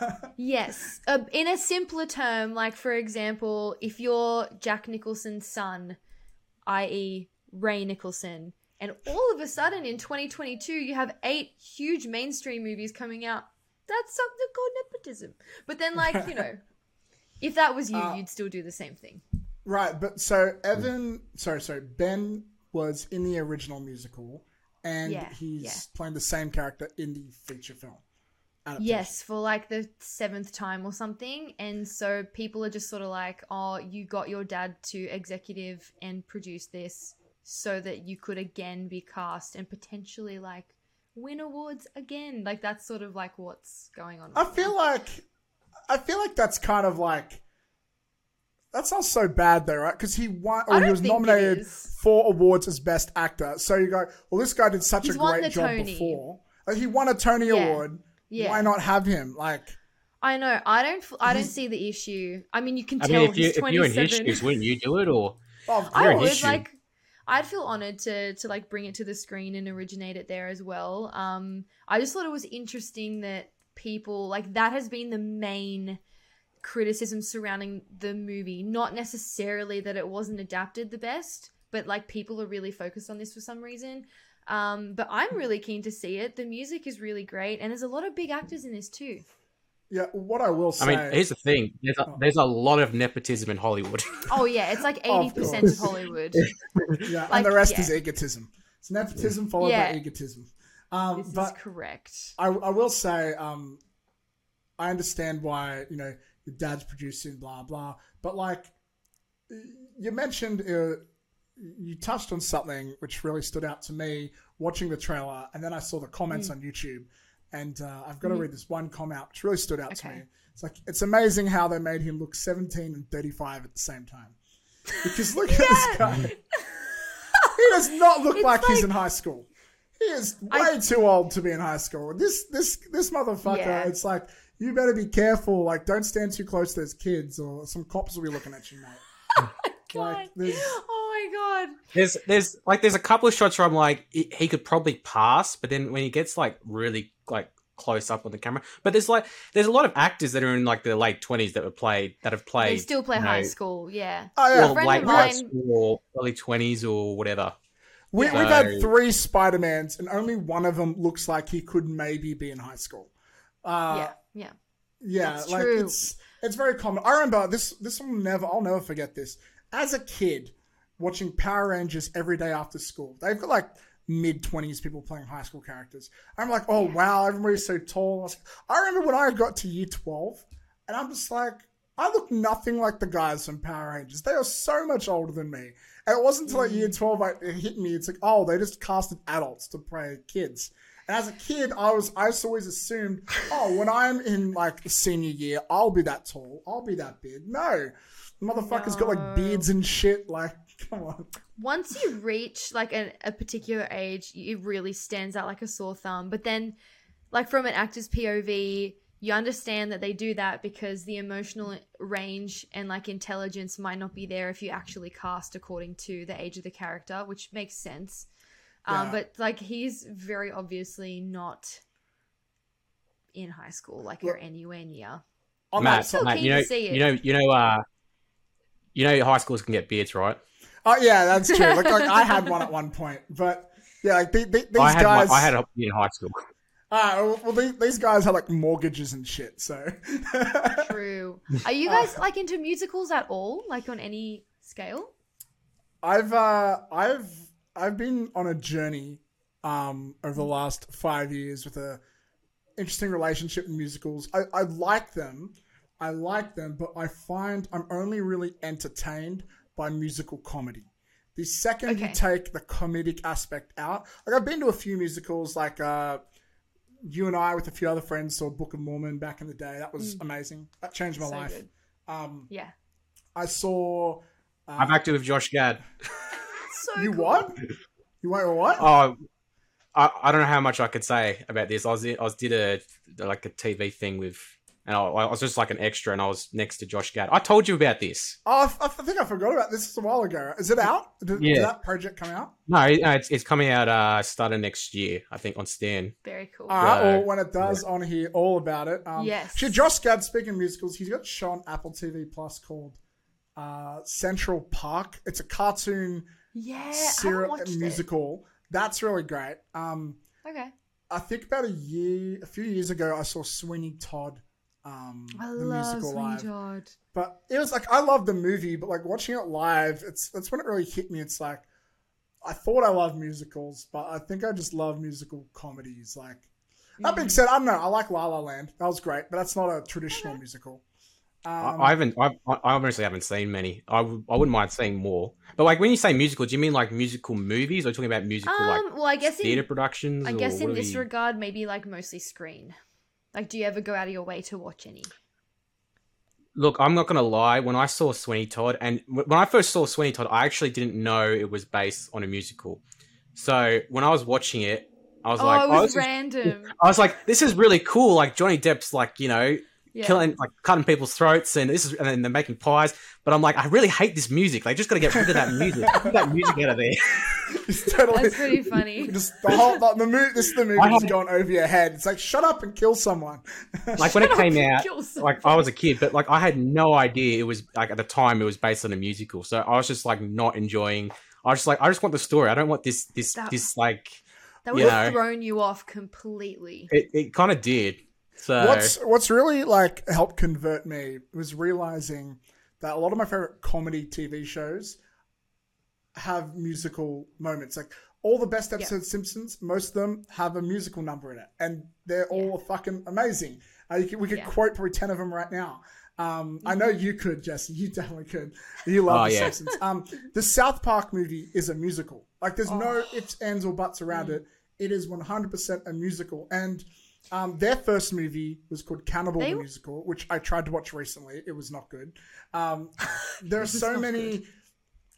yes, uh, in a simpler term, like for example, if you're Jack Nicholson's son, that is. Ray Nicholson, and all of a sudden in twenty twenty-two you have eight huge mainstream movies coming out, that's something called nepotism. But then, like, you know, if that was you, Uh, you'd still do the same thing. Right, but so Evan, sorry, sorry, Ben was in the original musical, and Yeah, he's yeah. playing the same character in the feature film adaptation. Yes, for like the seventh time or something. And so people are just sort of like, oh, you got your dad to executive and produce this so that you could again be cast and potentially like win awards again. Like that's sort of like what's going on. I right feel now. like, I feel like that's kind of like, that's not so bad though, right? Because he won, I or he don't was think it nominated is. for awards as best actor. So you go, well, this guy did such He's a won great the job Tony. before. Like, he won a Tony Yeah. Award. Yeah. Why not have him? Like, I know. I don't. f- I don't He's- see the issue. I mean, you can I tell mean, if you he's if you're in twenty-seven. his shoes, wouldn't you do it? Or oh, of I You're an course. would issue. like. I'd feel honored to to like bring it to the screen and originate it there as well. Um, I just thought it was interesting that people like that has been the main criticism surrounding the movie. Not necessarily that it wasn't adapted the best, but like people are really focused on this for some reason. Um, but I'm really keen to see it. The music is really great, and there's a lot of big actors in this too. Yeah, what I will say. I mean, here's the thing: there's a, there's a lot of nepotism in Hollywood. Oh yeah, it's like Of eighty percent of course. Hollywood. yeah, like, and the rest yeah. is egotism. It's nepotism followed Yeah. by egotism. Um, This but is correct. I, I will say, um, I understand why, you know, your dad's producing, blah, blah. But, like, you mentioned, uh, you touched on something which really stood out to me watching the trailer, and then I saw the comments Mm. on YouTube. And uh, I've got to Mhm. read this one comment, which really stood out to Okay. me. It's like, it's amazing how they made him look seventeen and thirty-five at the same time. Because look at this guy. He does not look It's like, he's like- in high school. he is way I- too old to be in high school. This this this motherfucker, Yeah. it's like, you better be careful. Like, don't stand too close to those kids, or some cops will be looking at you, mate. God. Like, there's- Oh my god. There's there's like there's a couple of shots where I'm like he, he could probably pass, but then when he gets like really like close up on the camera, but there's like there's a lot of actors that are in like their late twenties that have played that have played. They still play you high know, school, yeah. Oh, yeah. or friend late of high mine- school or early twenties or whatever. We, So- We've had three Spider-Mans, and only one of them looks like he could maybe be in high school. Uh, yeah, yeah. Yeah, That's like true. it's it's very common. I remember this. This will never. I'll never forget this. As a kid, watching Power Rangers every day after school. They've got like mid twenties people playing high school characters. I'm like, oh wow, everybody's so tall. I, was like, I remember when I got to year twelve, and I'm just like, I look nothing like the guys from Power Rangers. They are so much older than me. And it wasn't until like year twelve I, it hit me. It's like, oh, they just casted adults to play kids. And as a kid, I was I just always assumed, oh, when I'm in like the senior year, I'll be that tall. I'll be that big. No. The motherfucker's got like No. beards and shit. Like, come on. Once you reach like a, a particular age, it really stands out like a sore thumb. But then, like from an actor's P O V, you understand that they do that because the emotional range and like intelligence might not be there if you actually cast according to the age of the character, which makes sense. Um, Yeah. but like he's very obviously not in high school, like Look, you're anywhere near. On Matt, that side- Matt, keen you to know, see it. you know, you know, uh, you know, high schools can get beards, right? Oh yeah, that's true. Like, like I had one at one point, but yeah, like they, they, these I had guys. one, I had a in high school. Ah, well, these, these guys had like mortgages and shit. So True. Are you guys like into musicals at all? Like on any scale? I've uh, I've I've been on a journey um, over the last five years with a interesting relationship with musicals. I, I like them, I like them, but I find I'm only really entertained by musical comedy. The second you Okay. take the comedic aspect out, like I've been to a few musicals, like uh, you and I with a few other friends saw Book of Mormon back in the day. That was amazing. That changed my So life. good. Um, Yeah. I saw. Uh, I've acted with Josh Gad. So you cool. what? You went what? Oh, I, I don't know how much I could say about this. I was I was did a like a T V thing with, and I, I was just like an extra, and I was next to Josh Gad. I told you about this. Oh, I, I think I forgot about this a while ago. Is it out? Did, Yeah. did that project come out? No, it- no, it's it's coming out uh starting next year, I think, on Stan. Very cool. All right. Yeah. Well, when it does, on here all about it. Um, Yes. Actually, Josh Gad, speaking of musicals, he's got a show on Apple T V Plus called uh, Central Park. It's a cartoon yeah. I haven't serial watched it. musical. That's really great. Um, Okay. I think about a year, a few years ago, I saw Sweeney Todd. Um, I the love musical Sweeney live. Todd. But it was like, I love the movie, but like watching it live, it's that's when it really hit me. It's like, I thought I loved musicals, but I think I just love musical comedies. Like, that being said, I don't know. I like La La Land. That was great, but that's not a traditional musical. Um, I, I haven't. I, I honestly haven't seen many. I, w- I wouldn't mind seeing more. But like when you say musical, do you mean like musical movies, or are you talking about musical Um, like well, I guess theater in, productions? I or guess what in are this we- regard, maybe like mostly screen. Like, do you ever go out of your way to watch any? Look, I'm not gonna lie. When I saw Sweeney Todd, and w- when I first saw Sweeney Todd, I actually didn't know it was based on a musical. So when I was watching it, I was Oh, like, it oh, was this is- random. I was like, this is really cool. Like Johnny Depp's like, you know, Yeah. killing, like cutting people's throats, and this is, and then they're making pies. But I'm like, I really hate this music. They just got to get rid of that music. Get that music out of there. it's totally That's pretty funny. just the whole the, the movie. This is the movie I just had- going over your head. It's like, shut up and kill someone. Like when it came out, Kill someone. like I was a kid, but like I had no idea it was like at the time it was based on a musical. So I was just like not enjoying. I was just like, I just want the story. I don't want this, this, That- this. Like That would you have know. thrown you off completely. it, it kind of did. So What's what's really like helped convert me was realizing that a lot of my favorite comedy T V shows have musical moments. Like all the best episodes of Simpsons, most of them have a musical number in it, and they're all fucking amazing. Uh, you could, we could Yeah. quote probably ten of them right now. Um, I know you could, Jesse. You definitely could. You love Oh, The yeah. Simpsons. Um, the South Park movie is a musical. Like there's no Oh. ifs, ands, or buts around Mm. it. It is one hundred percent a musical, and um, their first movie was called Cannibal They- the Musical, which I tried to watch recently. It was not good. Um, there are It was so not many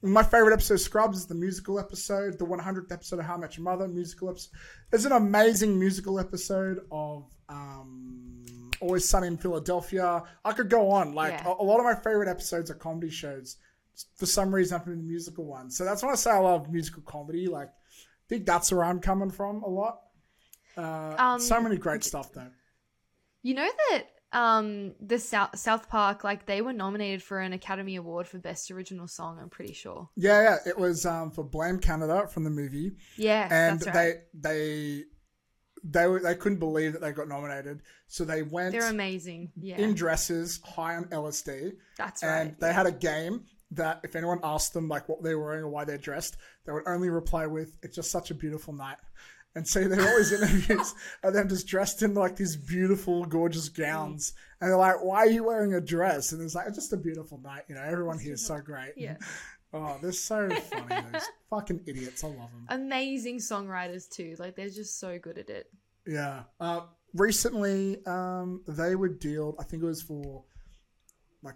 My favorite episode of Scrubs is the musical episode. The one hundredth episode of How I Met Your Mother musical episode. There's an amazing musical episode of um, Always Sunny in Philadelphia. I could go on. Like Yeah. a, a lot of my favorite episodes are comedy shows. For some reason, I've been the musical one. So that's why I say I love musical comedy. Like, I think that's where I'm coming from a lot. Uh, Um, so many great stuff though. You know that um, the South South Park, like they were nominated for an Academy Award for Best Original Song. I'm pretty sure. Yeah, yeah. It was um, for Blame Canada from the movie. Yeah, And that's right. they they they were they couldn't believe that they got nominated. So they went They're amazing. Yeah, in dresses, high on L S D. that's right. And they yeah. had a game that if anyone asked them like what they were wearing or why they're dressed, they would only reply with, "It's just such a beautiful night." And so they're always interviews of them just dressed in like these beautiful, gorgeous gowns. And they're like, "Why are you wearing a dress?" And it's like, "It's just a beautiful night. You know, everyone here is so great." Yeah. Oh, they're so funny. Those fucking idiots. I love them. Amazing songwriters too. Like they're just so good at it. Yeah. Uh, recently, um, they were dealed, I think it was for like,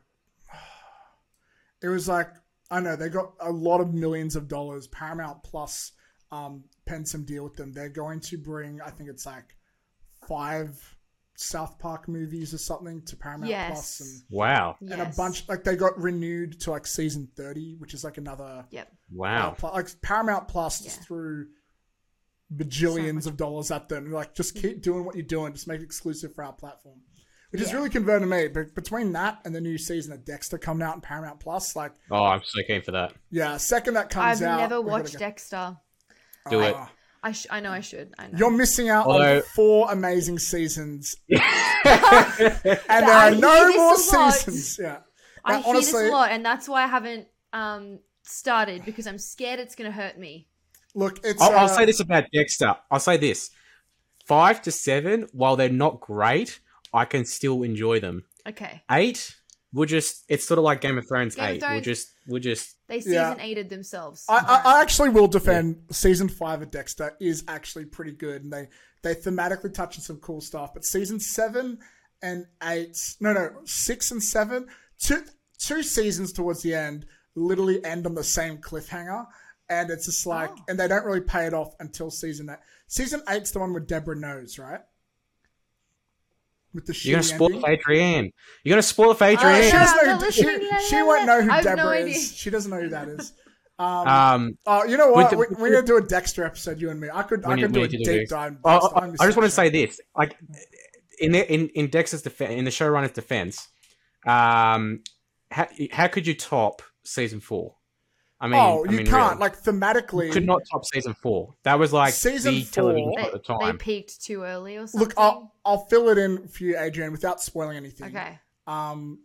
it was like, I know, they got a lot of millions of dollars. Paramount Plus um, penned some deal with them. They're going to bring, I think it's like five South Park movies or something to Paramount Yes. Plus and, Wow. and a Yes. bunch, like they got renewed to like season thirty, which is like another, Yep. Wow. uh, pl- like Paramount Plus just Yeah. threw So bajillions much- of dollars at them. Like, just keep doing what you're doing. Just make it exclusive for our platform. Which is Yeah. really converting me. But between that and the new season of Dexter coming out in Paramount Plus, like, Oh, I'm so keen for that. yeah, second that comes I've out. never we gotta watched go. Dexter. Do it. Ah, I sh- I know I should. I know. You're missing out Although- on four amazing seasons. and there I are hear no this more a lot. seasons. Yeah. I But hear honestly, this a lot, and that's why I haven't um started because I'm scared it's gonna hurt me. look, it's. I'll, I'll uh, say this about Dexter. I'll say this: five to seven, while they're not great, I can still enjoy them. Okay, Eight, we'll just—it's sort of like Game of Thrones. Game of eight, we'll Thrones- just, we'll just. they season Yeah. eighted themselves. I, I, I actually will defend season five of Dexter is actually pretty good, and they they thematically touch on some cool stuff. But season seven and eight, no, no, six and seven, two two seasons towards the end, literally end on the same cliffhanger, and it's just like, Oh. and they don't really pay it off until season eight. Season eight's the one with Deborah Knows, right? With the You're gonna shitty spoil ending. it for Adrienne. You're gonna spoil it for Uh, Adrienne. she Yeah, doesn't I'm know. not She, listening. La, she la, won't know who I have no Deborah idea. is. She doesn't know who that is. Um, um, Oh, you know what? With We, the- we're gonna do a Dexter episode, you and me. I could, I We could need- do we a need to do deep this. dive. I, Dexter. I, I'm I just want to so- say this: like in the, in in Dexter's defense, in the showrunner's defense, um, how how could you top season four? I mean, Oh, I you mean, can't. really. Like thematically, You could not top season four. That was like Season the four- television they, show at the they time. peaked too early or something. look. I'll, I'll fill it in for you, Adrian, without spoiling anything. okay. Um,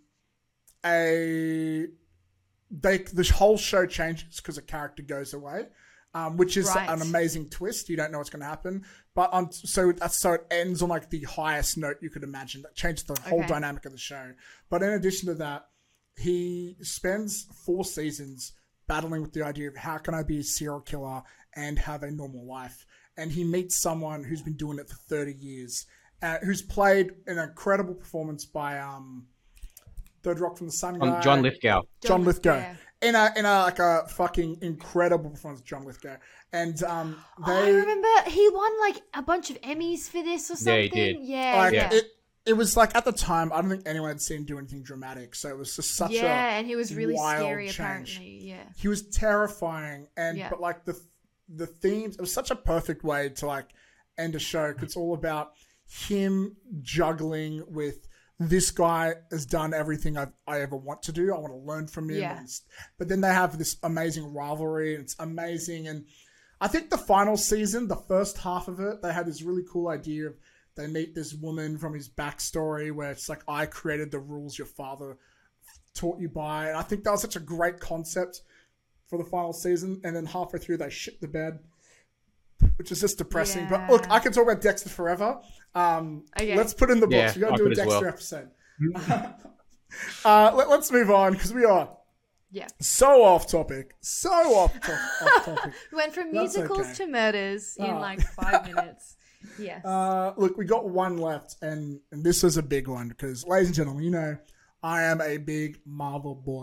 a they the whole show changes because a character goes away, um, which is Right. an amazing twist. You don't know what's going to happen, but on so that's so it ends on like the highest note you could imagine. That changes the whole Okay. dynamic of the show. But in addition to that, he spends four seasons battling with the idea of how can I be a serial killer and have a normal life. And he meets someone who's been doing it for thirty years, uh, who's played an incredible performance by um, Third Rock from the Sun guy, Um, John Lithgow. John Lithgow. yeah. In a in a like a fucking incredible performance, John Lithgow. And um, Oh, I they remember he won like a bunch of Emmys for this or Yeah, he something. did. Yeah, like yeah. it. It was like at the time, I don't think anyone had seen him do anything dramatic. So it was just such a yeah, and he was really wild scary change. apparently. Yeah. he was terrifying, and Yeah. but like the the themes, it was such a perfect way to like end a show 'cause it's all about him juggling with this guy has done everything I, I ever want to do. I want to learn from him. Yeah. And s- but then they have this amazing rivalry, and it's amazing. And I think the final season, the first half of it, they had this really cool idea of they meet this woman from his backstory where it's like, I created the rules your father taught you by. And I think that was such a great concept for the final season. And then halfway through, they shit the bed, which is just depressing. But look, Yeah. I can talk about Dexter forever. Um, Okay. Let's put in the books. Yeah, we got I to do a could as Dexter well. episode. uh, let, let's move on because we are Yeah. so off topic. So off, to- off topic. We went from That's musicals okay. to murders in Ah. like five minutes. Yes. Uh, look, we got one left, and, and this is a big one because, ladies and gentlemen, you know, I am a big Marvel boy.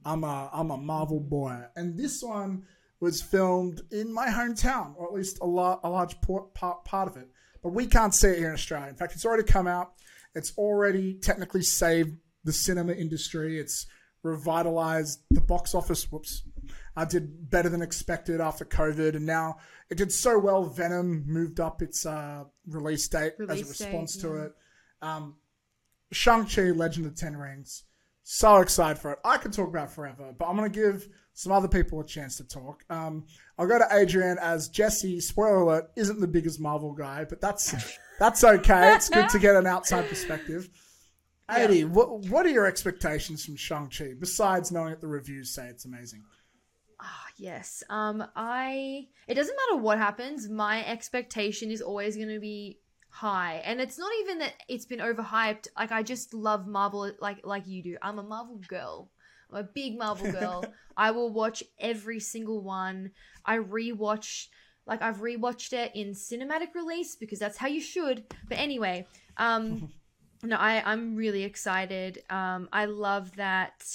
I'm a I'm a Marvel boy, and this one was filmed in my hometown, or at least a, lot, a large part, part of it. But we can't see it here in Australia. In fact, it's already come out. It's already technically saved the cinema industry. It's revitalized the box office. Whoops. I did better than expected after COVID, and now it did so well. Venom moved up its uh, release date release as a response date, to yeah. it. Um, Shang-Chi, Legend of the Ten Rings. So excited for it. I could talk about it forever, but I'm going to give some other people a chance to talk. Um, I'll go to Adrian as Jesse, spoiler alert, isn't the biggest Marvel guy, but that's that's okay. It's good to get an outside perspective. Adi, yeah. what, what are your expectations from Shang-Chi, besides knowing that the reviews say it's amazing? Oh, yes. Um, I. It doesn't matter what happens. My expectation is always going to be high, and it's not even that it's been overhyped. Like, I just love Marvel, like like you do. I'm a Marvel girl. I'm a big Marvel girl. I will watch every single one. I rewatch, like I've rewatched it in cinematic release because that's how you should. But anyway, um, no, I I'm really excited. Um, I love that.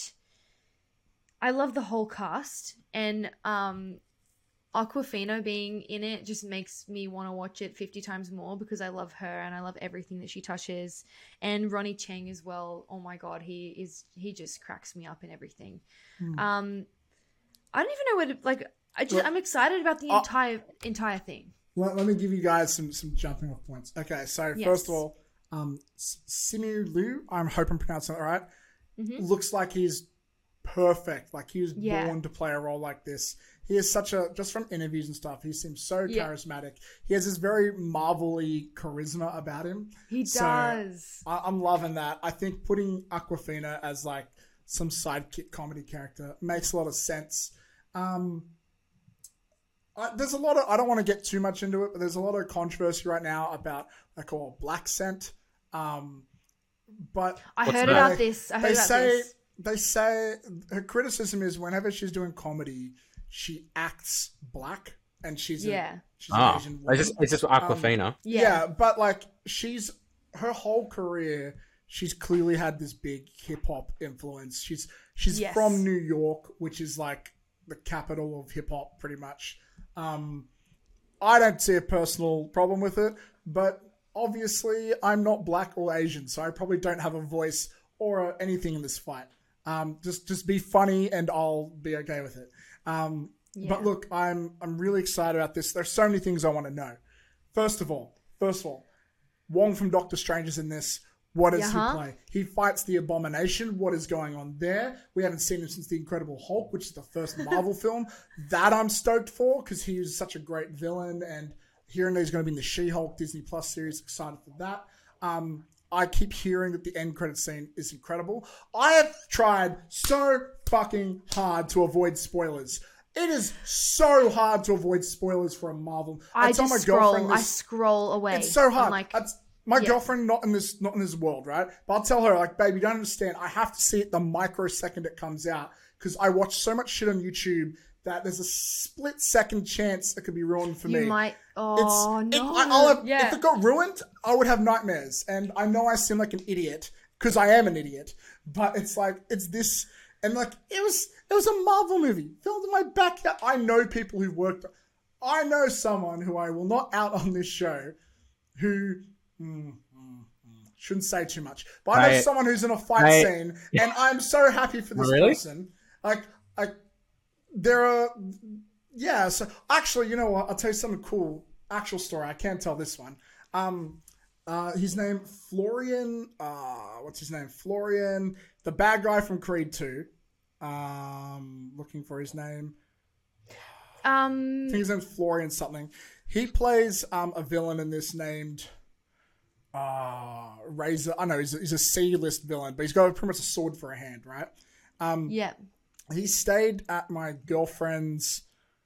I love the whole cast, and um, Awkwafina being in it just makes me want to watch it fifty times more because I love her and I love everything that she touches. And Ronnie Cheng as well. Oh my God, he is, he just cracks me up in everything. Mm. Um, I don't even know what, to, like, I just, well, I'm excited about the uh, entire, entire thing. Let, let me give you guys some, some jumping off points. Okay. So yes. First of all, um, Simu Liu, I hope I'm pronouncing it right. Mm-hmm. Looks like he's perfect. Like he was yeah. born to play a role like this. He is such a, just from interviews and stuff, he seems so yeah. charismatic. He has this very Marvel-y charisma about him. He so does. I, I'm loving that. I think putting Awkwafina as like some sidekick comedy character makes a lot of sense. Um, I, there's a lot of, I don't want to get too much into it, but there's a lot of controversy right now about like call Black Scent. Um, but I heard about they, this. I heard they about say, this. They say her criticism is whenever she's doing comedy, she acts black, and she's yeah. a, she's oh, an Asian woman. It's just, it's just Awkwafina. Um, yeah. yeah, but like she's her whole career, she's clearly had this big hip hop influence. She's she's yes. from New York, which is like the capital of hip hop, pretty much. Um, I don't see a personal problem with it, but obviously I'm not black or Asian, so I probably don't have a voice or anything in this fight. Um, just just be funny and I'll be okay with it. Um, yeah. But look, I'm I'm really excited about this. There's so many things I want to know. First of all, first of all, Wong from Doctor Strange is in this. What does uh-huh. he play? He fights the Abomination. What is going on there? We haven't seen him since The Incredible Hulk, which is the first Marvel film. That I'm stoked for because he was such a great villain. And hearing that he's going to be in the She-Hulk Disney Plus series, excited for that. Um, I keep hearing that the end credit scene is incredible. I have tried so fucking hard to avoid spoilers. It is so hard to avoid spoilers for a Marvel. I, I just my scroll. This, I scroll away. It's so hard. Like, it's, my yeah. girlfriend not in this not in this world, right? But I'll tell her, like, baby, you don't understand. I have to see it the microsecond it comes out because I watch so much shit on YouTube that there's a split second chance it could be ruined for you me. You might. Oh, it's, no. It, I, I'll have, yeah. If it got ruined, I would have nightmares. And I know I seem like an idiot because I am an idiot. But it's like, it's this. And like, it was it was a Marvel movie filmed in my backyard. I know people who worked. I know someone who I will not out on this show who. Mm, mm, mm, shouldn't say too much. But I know I, someone who's in a fight I, scene. And I'm so happy for this really? person. Like, like, there are. Yeah, so actually, you know what? I'll tell you something cool. Actual story. I can't tell this one. Um, uh, his name Florian. Uh, what's his name? Florian, the bad guy from Creed two. Um, looking for his name. Um, I think his name's Florian something. He plays um a villain in this named. Uh, Razor. I know he's a, he's a C-list villain, but he's got pretty much a sword for a hand, right? Um, yeah. He stayed at my girlfriend's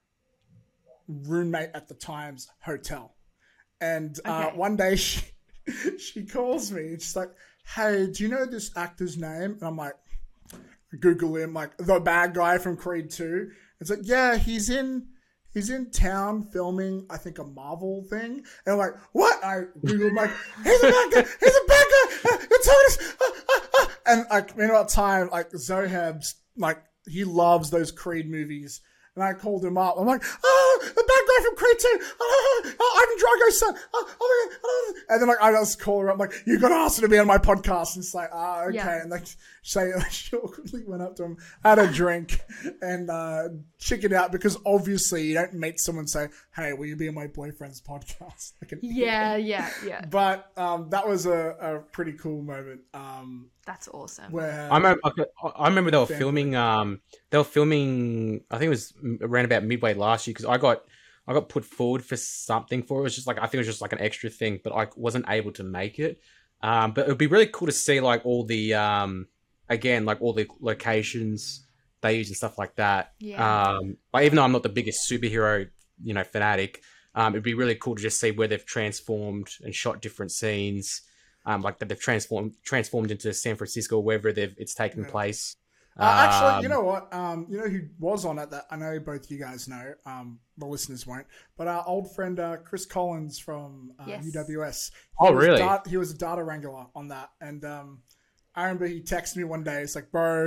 roommate at the time's hotel, and uh, okay. one day she she calls me. She's like, "Hey, do you know this actor's name?" And I'm like, Google him, like the bad guy from Creed two. It's like, yeah, he's in he's in town filming, I think, a Marvel thing. And I'm like, what? I Google him, like, he's a bad guy. He's a bad guy. Uh, it's uh, uh, uh. And like, meanwhile, time like Zohab's like he loves those Creed movies. And I called him up. I'm like, oh, the bad guy from Creed two. Oh, oh, Ivan Drago's son. Oh, oh my God. Oh. And then like I just call her up. I'm like, you got to ask her to be on my podcast. And it's like, ah, okay. Yeah. And like, say, she awkwardly went up to him, had a drink, and uh, chickened out because obviously you don't meet someone and say, hey, will you be on my boyfriend's podcast? Like yeah, yeah, yeah. But um, that was a, a pretty cool moment. Um, That's awesome. Where I remember, I remember they were family. filming. Um, they were filming. I think it was around about midway last year because I got, I got put forward for something for it. It was just like I think it was just like an extra thing, but I wasn't able to make it. Um, but it would be really cool to see like all the, um, again, like all the locations they use and stuff like that. Yeah. Um, like, even though I'm not the biggest superhero, you know, fanatic, um, it'd be really cool to just see where they've transformed and shot different scenes. Um, like that they've transformed transformed into San Francisco, wherever they've it's taken yeah. place. Uh, actually, um, you know what? Um, you know who was on it that I know both you guys know. Um, the listeners won't, but our old friend uh, Chris Collins from uh, yes. U W S. Oh, really? Da- he was a data wrangler on that, and um, I remember he texted me one day. It's like, bro,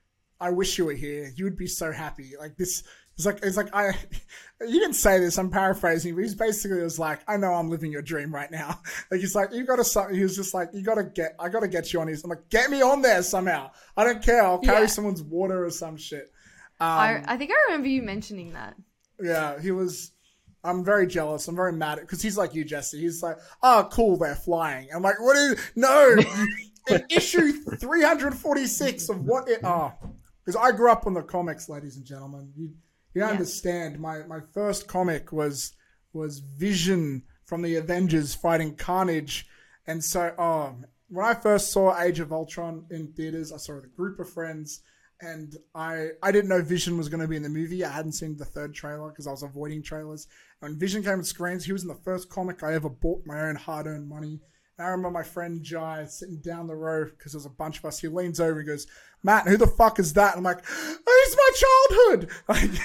I wish you were here. You would be so happy. Like this. It's like it's like I. He didn't say this. I'm paraphrasing, but he's basically was like, I know I'm living your dream right now. Like he's like, you got to. He was just like, you got to get. I got to get you on his. I'm like, get me on there somehow. I don't care. I'll carry yeah. someone's water or some shit. Um, I I think I remember you mentioning that. Yeah, he was. I'm very jealous. I'm very mad at because he's like you, Jesse. He's like, oh, cool, they're flying. I'm like, what is? No, in issue three forty-six of what it. Oh, because I grew up on the comics, ladies and gentlemen. You. You don't yeah. understand. My my first comic was was Vision from the Avengers fighting Carnage, and so um, when I first saw Age of Ultron in theaters, I saw it with a group of friends, and I I didn't know Vision was going to be in the movie. I hadn't seen the third trailer because I was avoiding trailers. When Vision came on screens, he was in the first comic I ever bought my own hard-earned money. And I remember my friend Jai sitting down the row because there's a bunch of us. He leans over and goes, "Matt, who the fuck is that?" And I'm like, "Oh, it's my childhood." Like.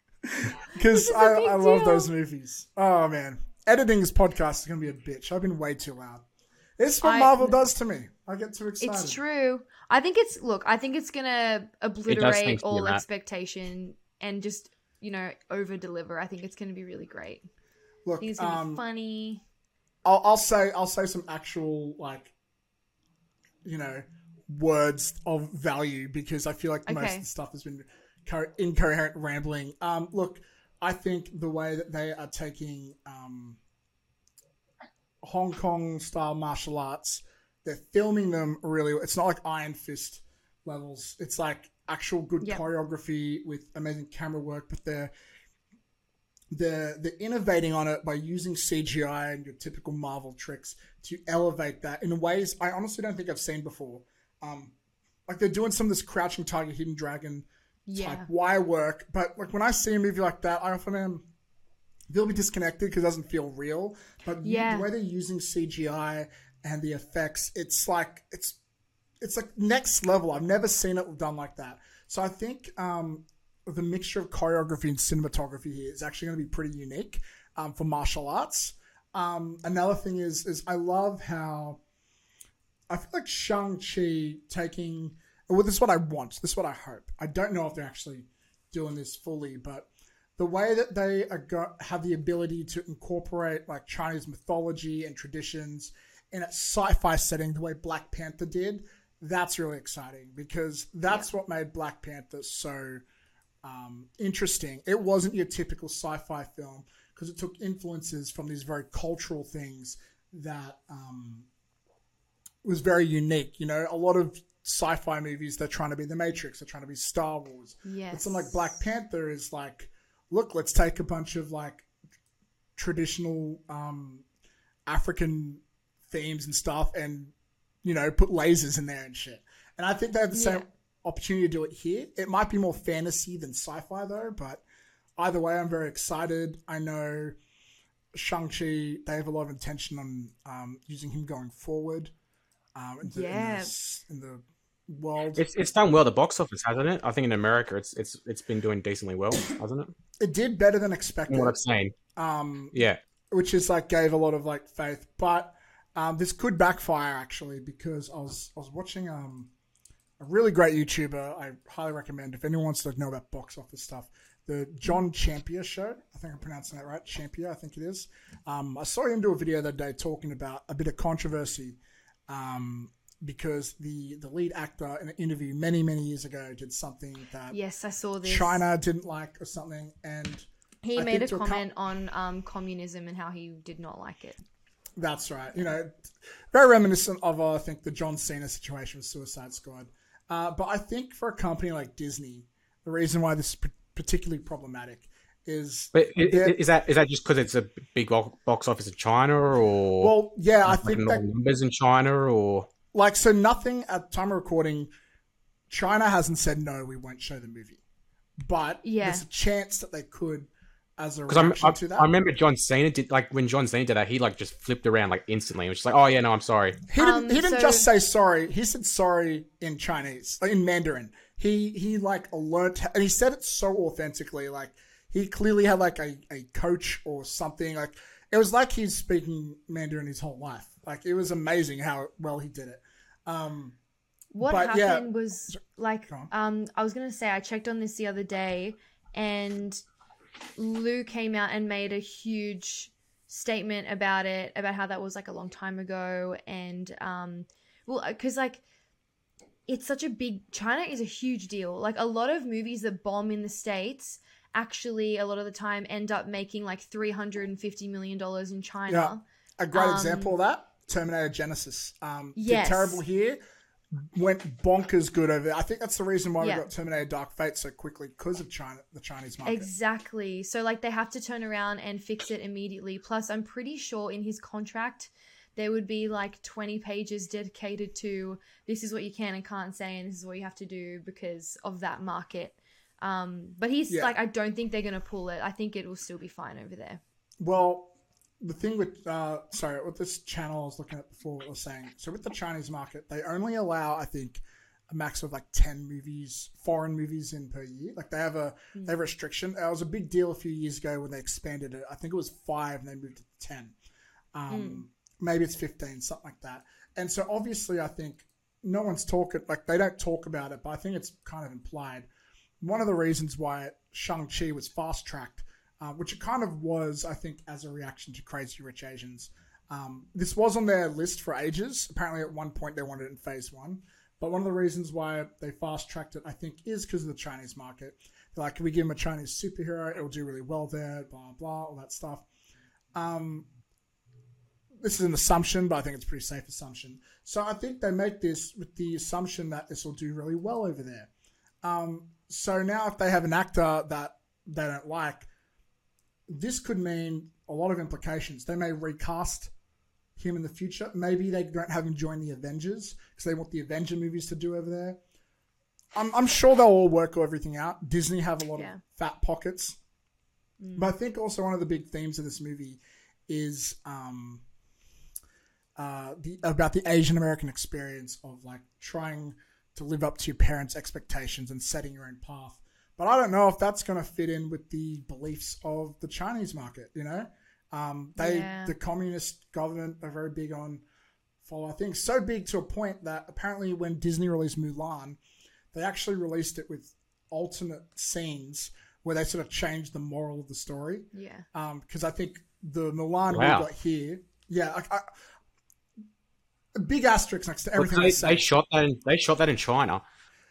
Because I, I love those movies. Oh man, editing this podcast is gonna be a bitch. I've been way too loud. It's what I, Marvel does to me. I get too excited. It's true. I think it's look. I think it's gonna obliterate it all expectation and just you know over deliver. I think it's gonna be really great. Look, I think it's gonna um, be funny. I'll, I'll say I'll say some actual like, you know, words of value because I feel like okay. most of the stuff has been incoherent rambling. Um, look, I think the way that they are taking um, Hong Kong style martial arts, they're filming them really. It's not like Iron Fist levels. It's like actual good yep. choreography with amazing camera work, but they're they're they're innovating on it by using C G I and your typical Marvel tricks to elevate that in ways I honestly don't think I've seen before. Um, like they're doing some of this Crouching Tiger, Hidden Dragon yeah. type wire work, but like when I see a movie like that, I often am feel a bit disconnected because it doesn't feel real. But yeah. the way they're using C G I and the effects, it's like it's it's like next level. I've never seen it done like that. So I think um, the mixture of choreography and cinematography here is actually going to be pretty unique um, for martial arts. Um, another thing is is I love how I feel like Shang-Chi taking. Well, this is what I want. This is what I hope. I don't know if they're actually doing this fully, but the way that they are go- have the ability to incorporate like Chinese mythology and traditions in a sci-fi setting, the way Black Panther did, that's really exciting because that's yeah. what made Black Panther so um, interesting. It wasn't your typical sci-fi film because it took influences from these very cultural things that um, was very unique. You know, a lot of sci-fi movies, they're trying to be The Matrix, they're trying to be Star Wars. Yes. But something like Black Panther is like, look, let's take a bunch of like traditional um, African themes and stuff and, you know, put lasers in there and shit. And I think they have the yeah. same opportunity to do it here. It might be more fantasy than sci-fi though, but either way, I'm very excited. I know Shang-Chi, they have a lot of intention on um, using him going forward um, in, the, yes. in, the, in the world. It's it's done well at the box office, hasn't it? I think in America, it's it's it's been doing decently well, hasn't it? It did better than expected. From what I've seen. Um, yeah. Which is like gave a lot of like faith, but um, this could backfire actually because I was I was watching um a really great YouTuber. I highly recommend if anyone wants to know about box office stuff. The John Champier show. I think I'm pronouncing that right. Champier, I think it is. Um, I saw him do a video the other day talking about a bit of controversy um, because the, the lead actor in an interview many, many years ago did something that Yes, I saw this. China didn't like or something. And he I made a think to comment account- on um, communism and how he did not like it. That's right. You know, very reminiscent of, uh, I think, the John Cena situation with Suicide Squad. Uh, but I think for a company like Disney, the reason why this is particularly problematic is... But is, is that is that just because it's a big box office in China, or... Well, yeah, I like think that... numbers in China, or... Like, so nothing at the time of recording, China hasn't said, no, we won't show the movie. But Yeah. there's a chance that they could... As a Because reaction I, to that, I remember John Cena did, like, when John Cena did that, he, like, just flipped around, like, instantly. And was just like, oh, yeah, no, I'm sorry. He didn't. Um, he didn't so- just say sorry. He said sorry in Chinese, like, in Mandarin. He he like learnt, and he said it so authentically. Like he clearly had like a, a coach or something. Like it was like he's speaking Mandarin his whole life. Like it was amazing how well he did it. Um, What But, yeah. happened was like Go on. um I was gonna say I checked on this the other day, and Lou came out and made a huge statement about it, about how that was like a long time ago, and um well because like it's such a big China is a huge deal. Like a lot of movies that bomb in the States actually a lot of the time end up making like three hundred fifty million dollars in China. a great Um, example of that: Terminator Genesis. Um, Yes. did terrible here, went bonkers good over there. I think that's the reason why Yeah. we got Terminator Dark Fate so quickly because of China, the Chinese market. Exactly. So like they have to turn around and fix it immediately. Plus, I'm pretty sure in his contract there would be like twenty pages dedicated to this is what you can and can't say and this is what you have to do because of that market. Um, but he's Yeah. like, I don't think they're going to pull it. I think it will still be fine over there. Well, the thing with, uh, sorry, with this channel I was looking at before, what was saying, so with the Chinese market, they only allow, I think, a max of like ten movies, foreign movies in per year. Like they have a, Mm. they have a restriction. It was a big deal a few years ago when they expanded it. I think it was five and they moved it to ten. Um, Maybe it's fifteen, something like that. And so obviously I think no one's talking, like they don't talk about it, but I think it's kind of implied. One of the reasons why Shang-Chi was fast-tracked, uh, which it kind of was, I think, as a reaction to Crazy Rich Asians. Um, this was on their list for ages. Apparently at one point they wanted it in phase one. But one of the reasons why they fast-tracked it, I think, is because of the Chinese market. They're like, can we give them a Chinese superhero? It'll do really well there, blah, blah, all that stuff. Um, this is an assumption, but I think it's a pretty safe assumption. So I think they make this with the assumption that this will do really well over there. Um, so now if they have an actor that they don't like, this could mean a lot of implications. They may recast him in the future. Maybe they don't have him join the Avengers because they want the Avenger movies to do over there. I'm, I'm sure they'll all work everything out. Disney have a lot Yeah. of fat pockets. Mm. But I think also one of the big themes of this movie is um, uh, the about the Asian American experience of like trying to live up to your parents' expectations and setting your own path. But I don't know if that's going to fit in with the beliefs of the Chinese market. You know, um, they Yeah. the communist government are very big on follow things. So big to a point that apparently when Disney released Mulan, they actually released it with alternate scenes where they sort of changed the moral of the story. Yeah. Because I think the Mulan Wow. we got here, yeah, I, I, a big asterisk next to Well, everything they, they say. they shot that. In, they shot that in China.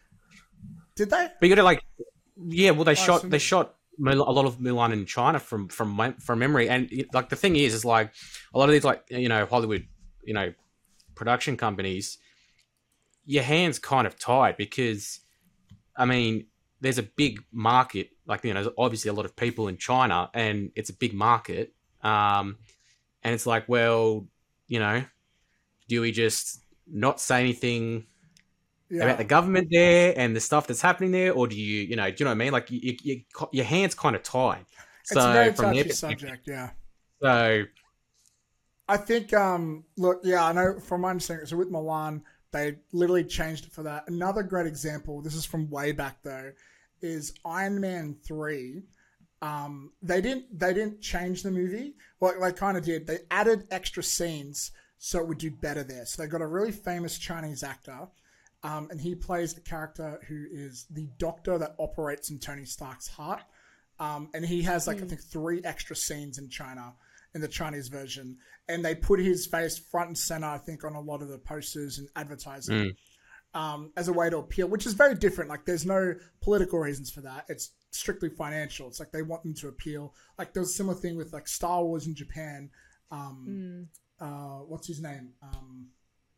Did they? But you got to like, yeah. Well, they shot. so- They shot Mul- a lot of Mulan in China from from my, from memory. And like the thing is, is like a lot of these like you know Hollywood, you know, production companies. Your hands kind of tied because, I mean, there's a big market. Like you know, there's obviously a lot of people in China, and it's a big market. Um, and it's like, well, you know, do we just not say anything Yeah. about the government there and the stuff that's happening there, or do you, you know, do you know what I mean? Like, you, you, your hands kind of tied. It's So a very from their touchy perspective, subject, yeah. so I think, um, look, yeah, I know from my understanding, so with Milan, they literally changed it for that. Another great example, this is from way back though, is Iron Man three. Um, they didn't they didn't change the movie. Well, they kind of did. They added extra scenes so it would do better there. So they got a really famous Chinese actor, Um, and he plays a character who is the doctor that operates in Tony Stark's heart. Um, and he has like, mm. I think three extra scenes in China, in the Chinese version. And they put his face front and center, I think, on a lot of the posters and advertising mm. um, as a way to appeal, which is very different. Like there's no political reasons for that. It's strictly financial. It's like they want them to appeal. Like there was a similar thing with like Star Wars in Japan. Um, mm. uh, what's his name? Um,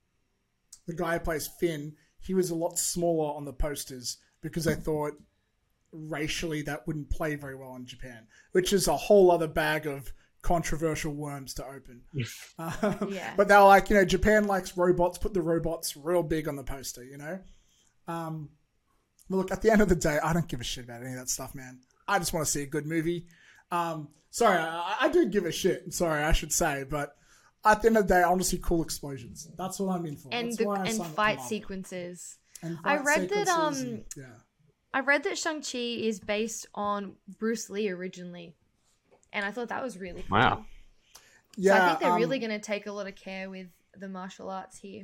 the guy who plays Finn. He was a lot smaller on the posters because they thought racially that wouldn't play very well in Japan, which is a whole other bag of controversial worms to open. um, yeah. But they're like, you know, Japan likes robots, put the robots real big on the poster, you know? Um, well, look, at the end of the day, I don't give a shit about any of that stuff, man. I just want to see a good movie. Um, sorry, I, I do give a shit. Sorry, I should say, but at the end of the day, I want to see cool explosions. That's what I'm in for. And That's the, why I and signed up fight to Marvel. sequences. And I fight read that um and, yeah. I read that Shang-Chi is based on Bruce Lee originally. And I thought that was really cool. Wow. Yeah, so I think they're um, really going to take a lot of care with the martial arts here.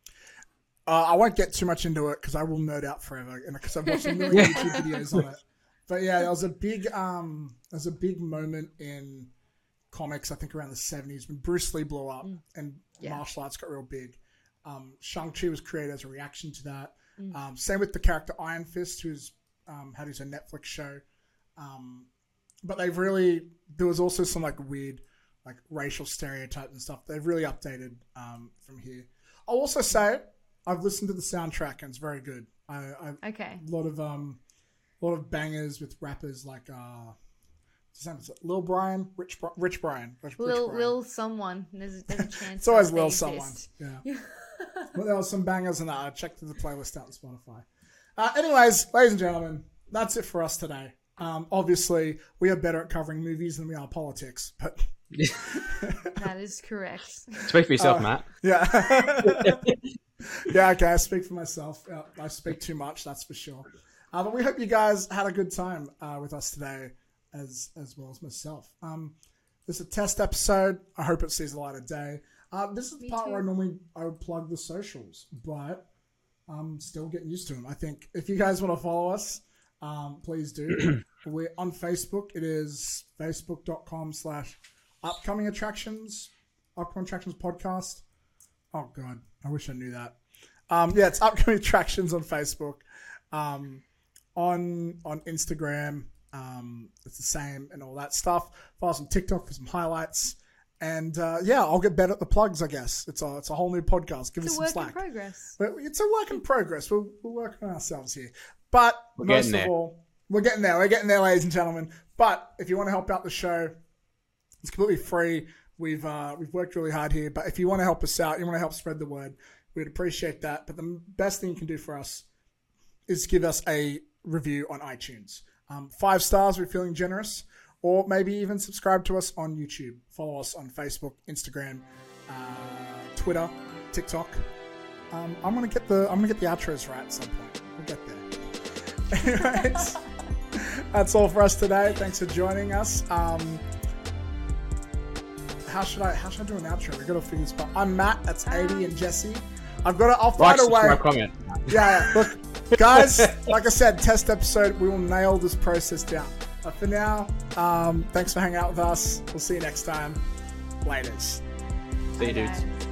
Uh, I won't get too much into it because I will nerd out forever, and because I've watched a million YouTube videos on it. But yeah, there was a big, um, there was a big moment in comics, I think around the seventies, when Bruce Lee blew up mm. and yeah. martial arts got real big. Um, Shang-Chi was created as a reaction to that. Mm. Um, same with the character Iron Fist, who's um, had his own Netflix show. Um, but they've really, there was also some like weird, like racial stereotypes and stuff. They've really updated um, from here. I'll also say I've listened to the soundtrack and it's very good. I, I okay. A lot of um, a lot of bangers with rappers like uh, what's Lil Brian, Rich Rich Brian, Rich, Lil Rich Brian. Lil someone. There's, there's a chance. It's always Lil Lil someone. Yeah. But there was some bangers in that. I checked the playlist out on Spotify. Uh, anyways, ladies and gentlemen, that's it for us today. Um, obviously, we are better at covering movies than we are politics, but that is correct. Speak for yourself, uh, Matt. Yeah. Yeah, okay, I speak for myself. Uh, I speak too much, that's for sure. Uh, but we hope you guys had a good time uh, with us today, as as well as myself. Um, this is a test episode. I hope it sees the light of day. Uh, this is the Me part too. where I normally I would plug the socials, but I'm still getting used to them. I think if you guys want to follow us, um, please do. We're on Facebook. It is facebook.com slash upcoming attractions, upcoming attractions podcast. Oh God, I wish I knew that. Um, yeah, it's upcoming attractions on Facebook. Um, on on Instagram, um, it's the same and all that stuff. Follow us on TikTok for some highlights. And uh, yeah, I'll get better at the plugs, I guess. It's a it's a whole new podcast. Give it's us a some work slack. in progress. But it's a work in progress. We're, we're working on ourselves here. But We're most of getting there. all, we're getting there. We're getting there, ladies and gentlemen. But if you want to help out the show, it's completely free. We've uh, we've worked really hard here. But if you want to help us out, you want to help spread the word, we'd appreciate that. But the best thing you can do for us is give us a review on iTunes. Um, five stars, we're feeling generous. Or maybe even subscribe to us on YouTube. Follow us on Facebook, Instagram, uh, Twitter, TikTok. Um, I'm gonna get the I'm gonna get the outros right at some point. We'll get there. Anyways, that's all for us today. Thanks for joining us. Um, how should I how should I do an outro? We gotta figure this out. I'm Matt. That's Adi and Jesse. I've got to. I'll find Like, a way. subscribe, comment. Yeah, yeah. Look, guys. Like I said, test episode. We will nail this process down. But for now, um, thanks for hanging out with us. We'll see you next time. Laters. See you, Bye, dudes. guys.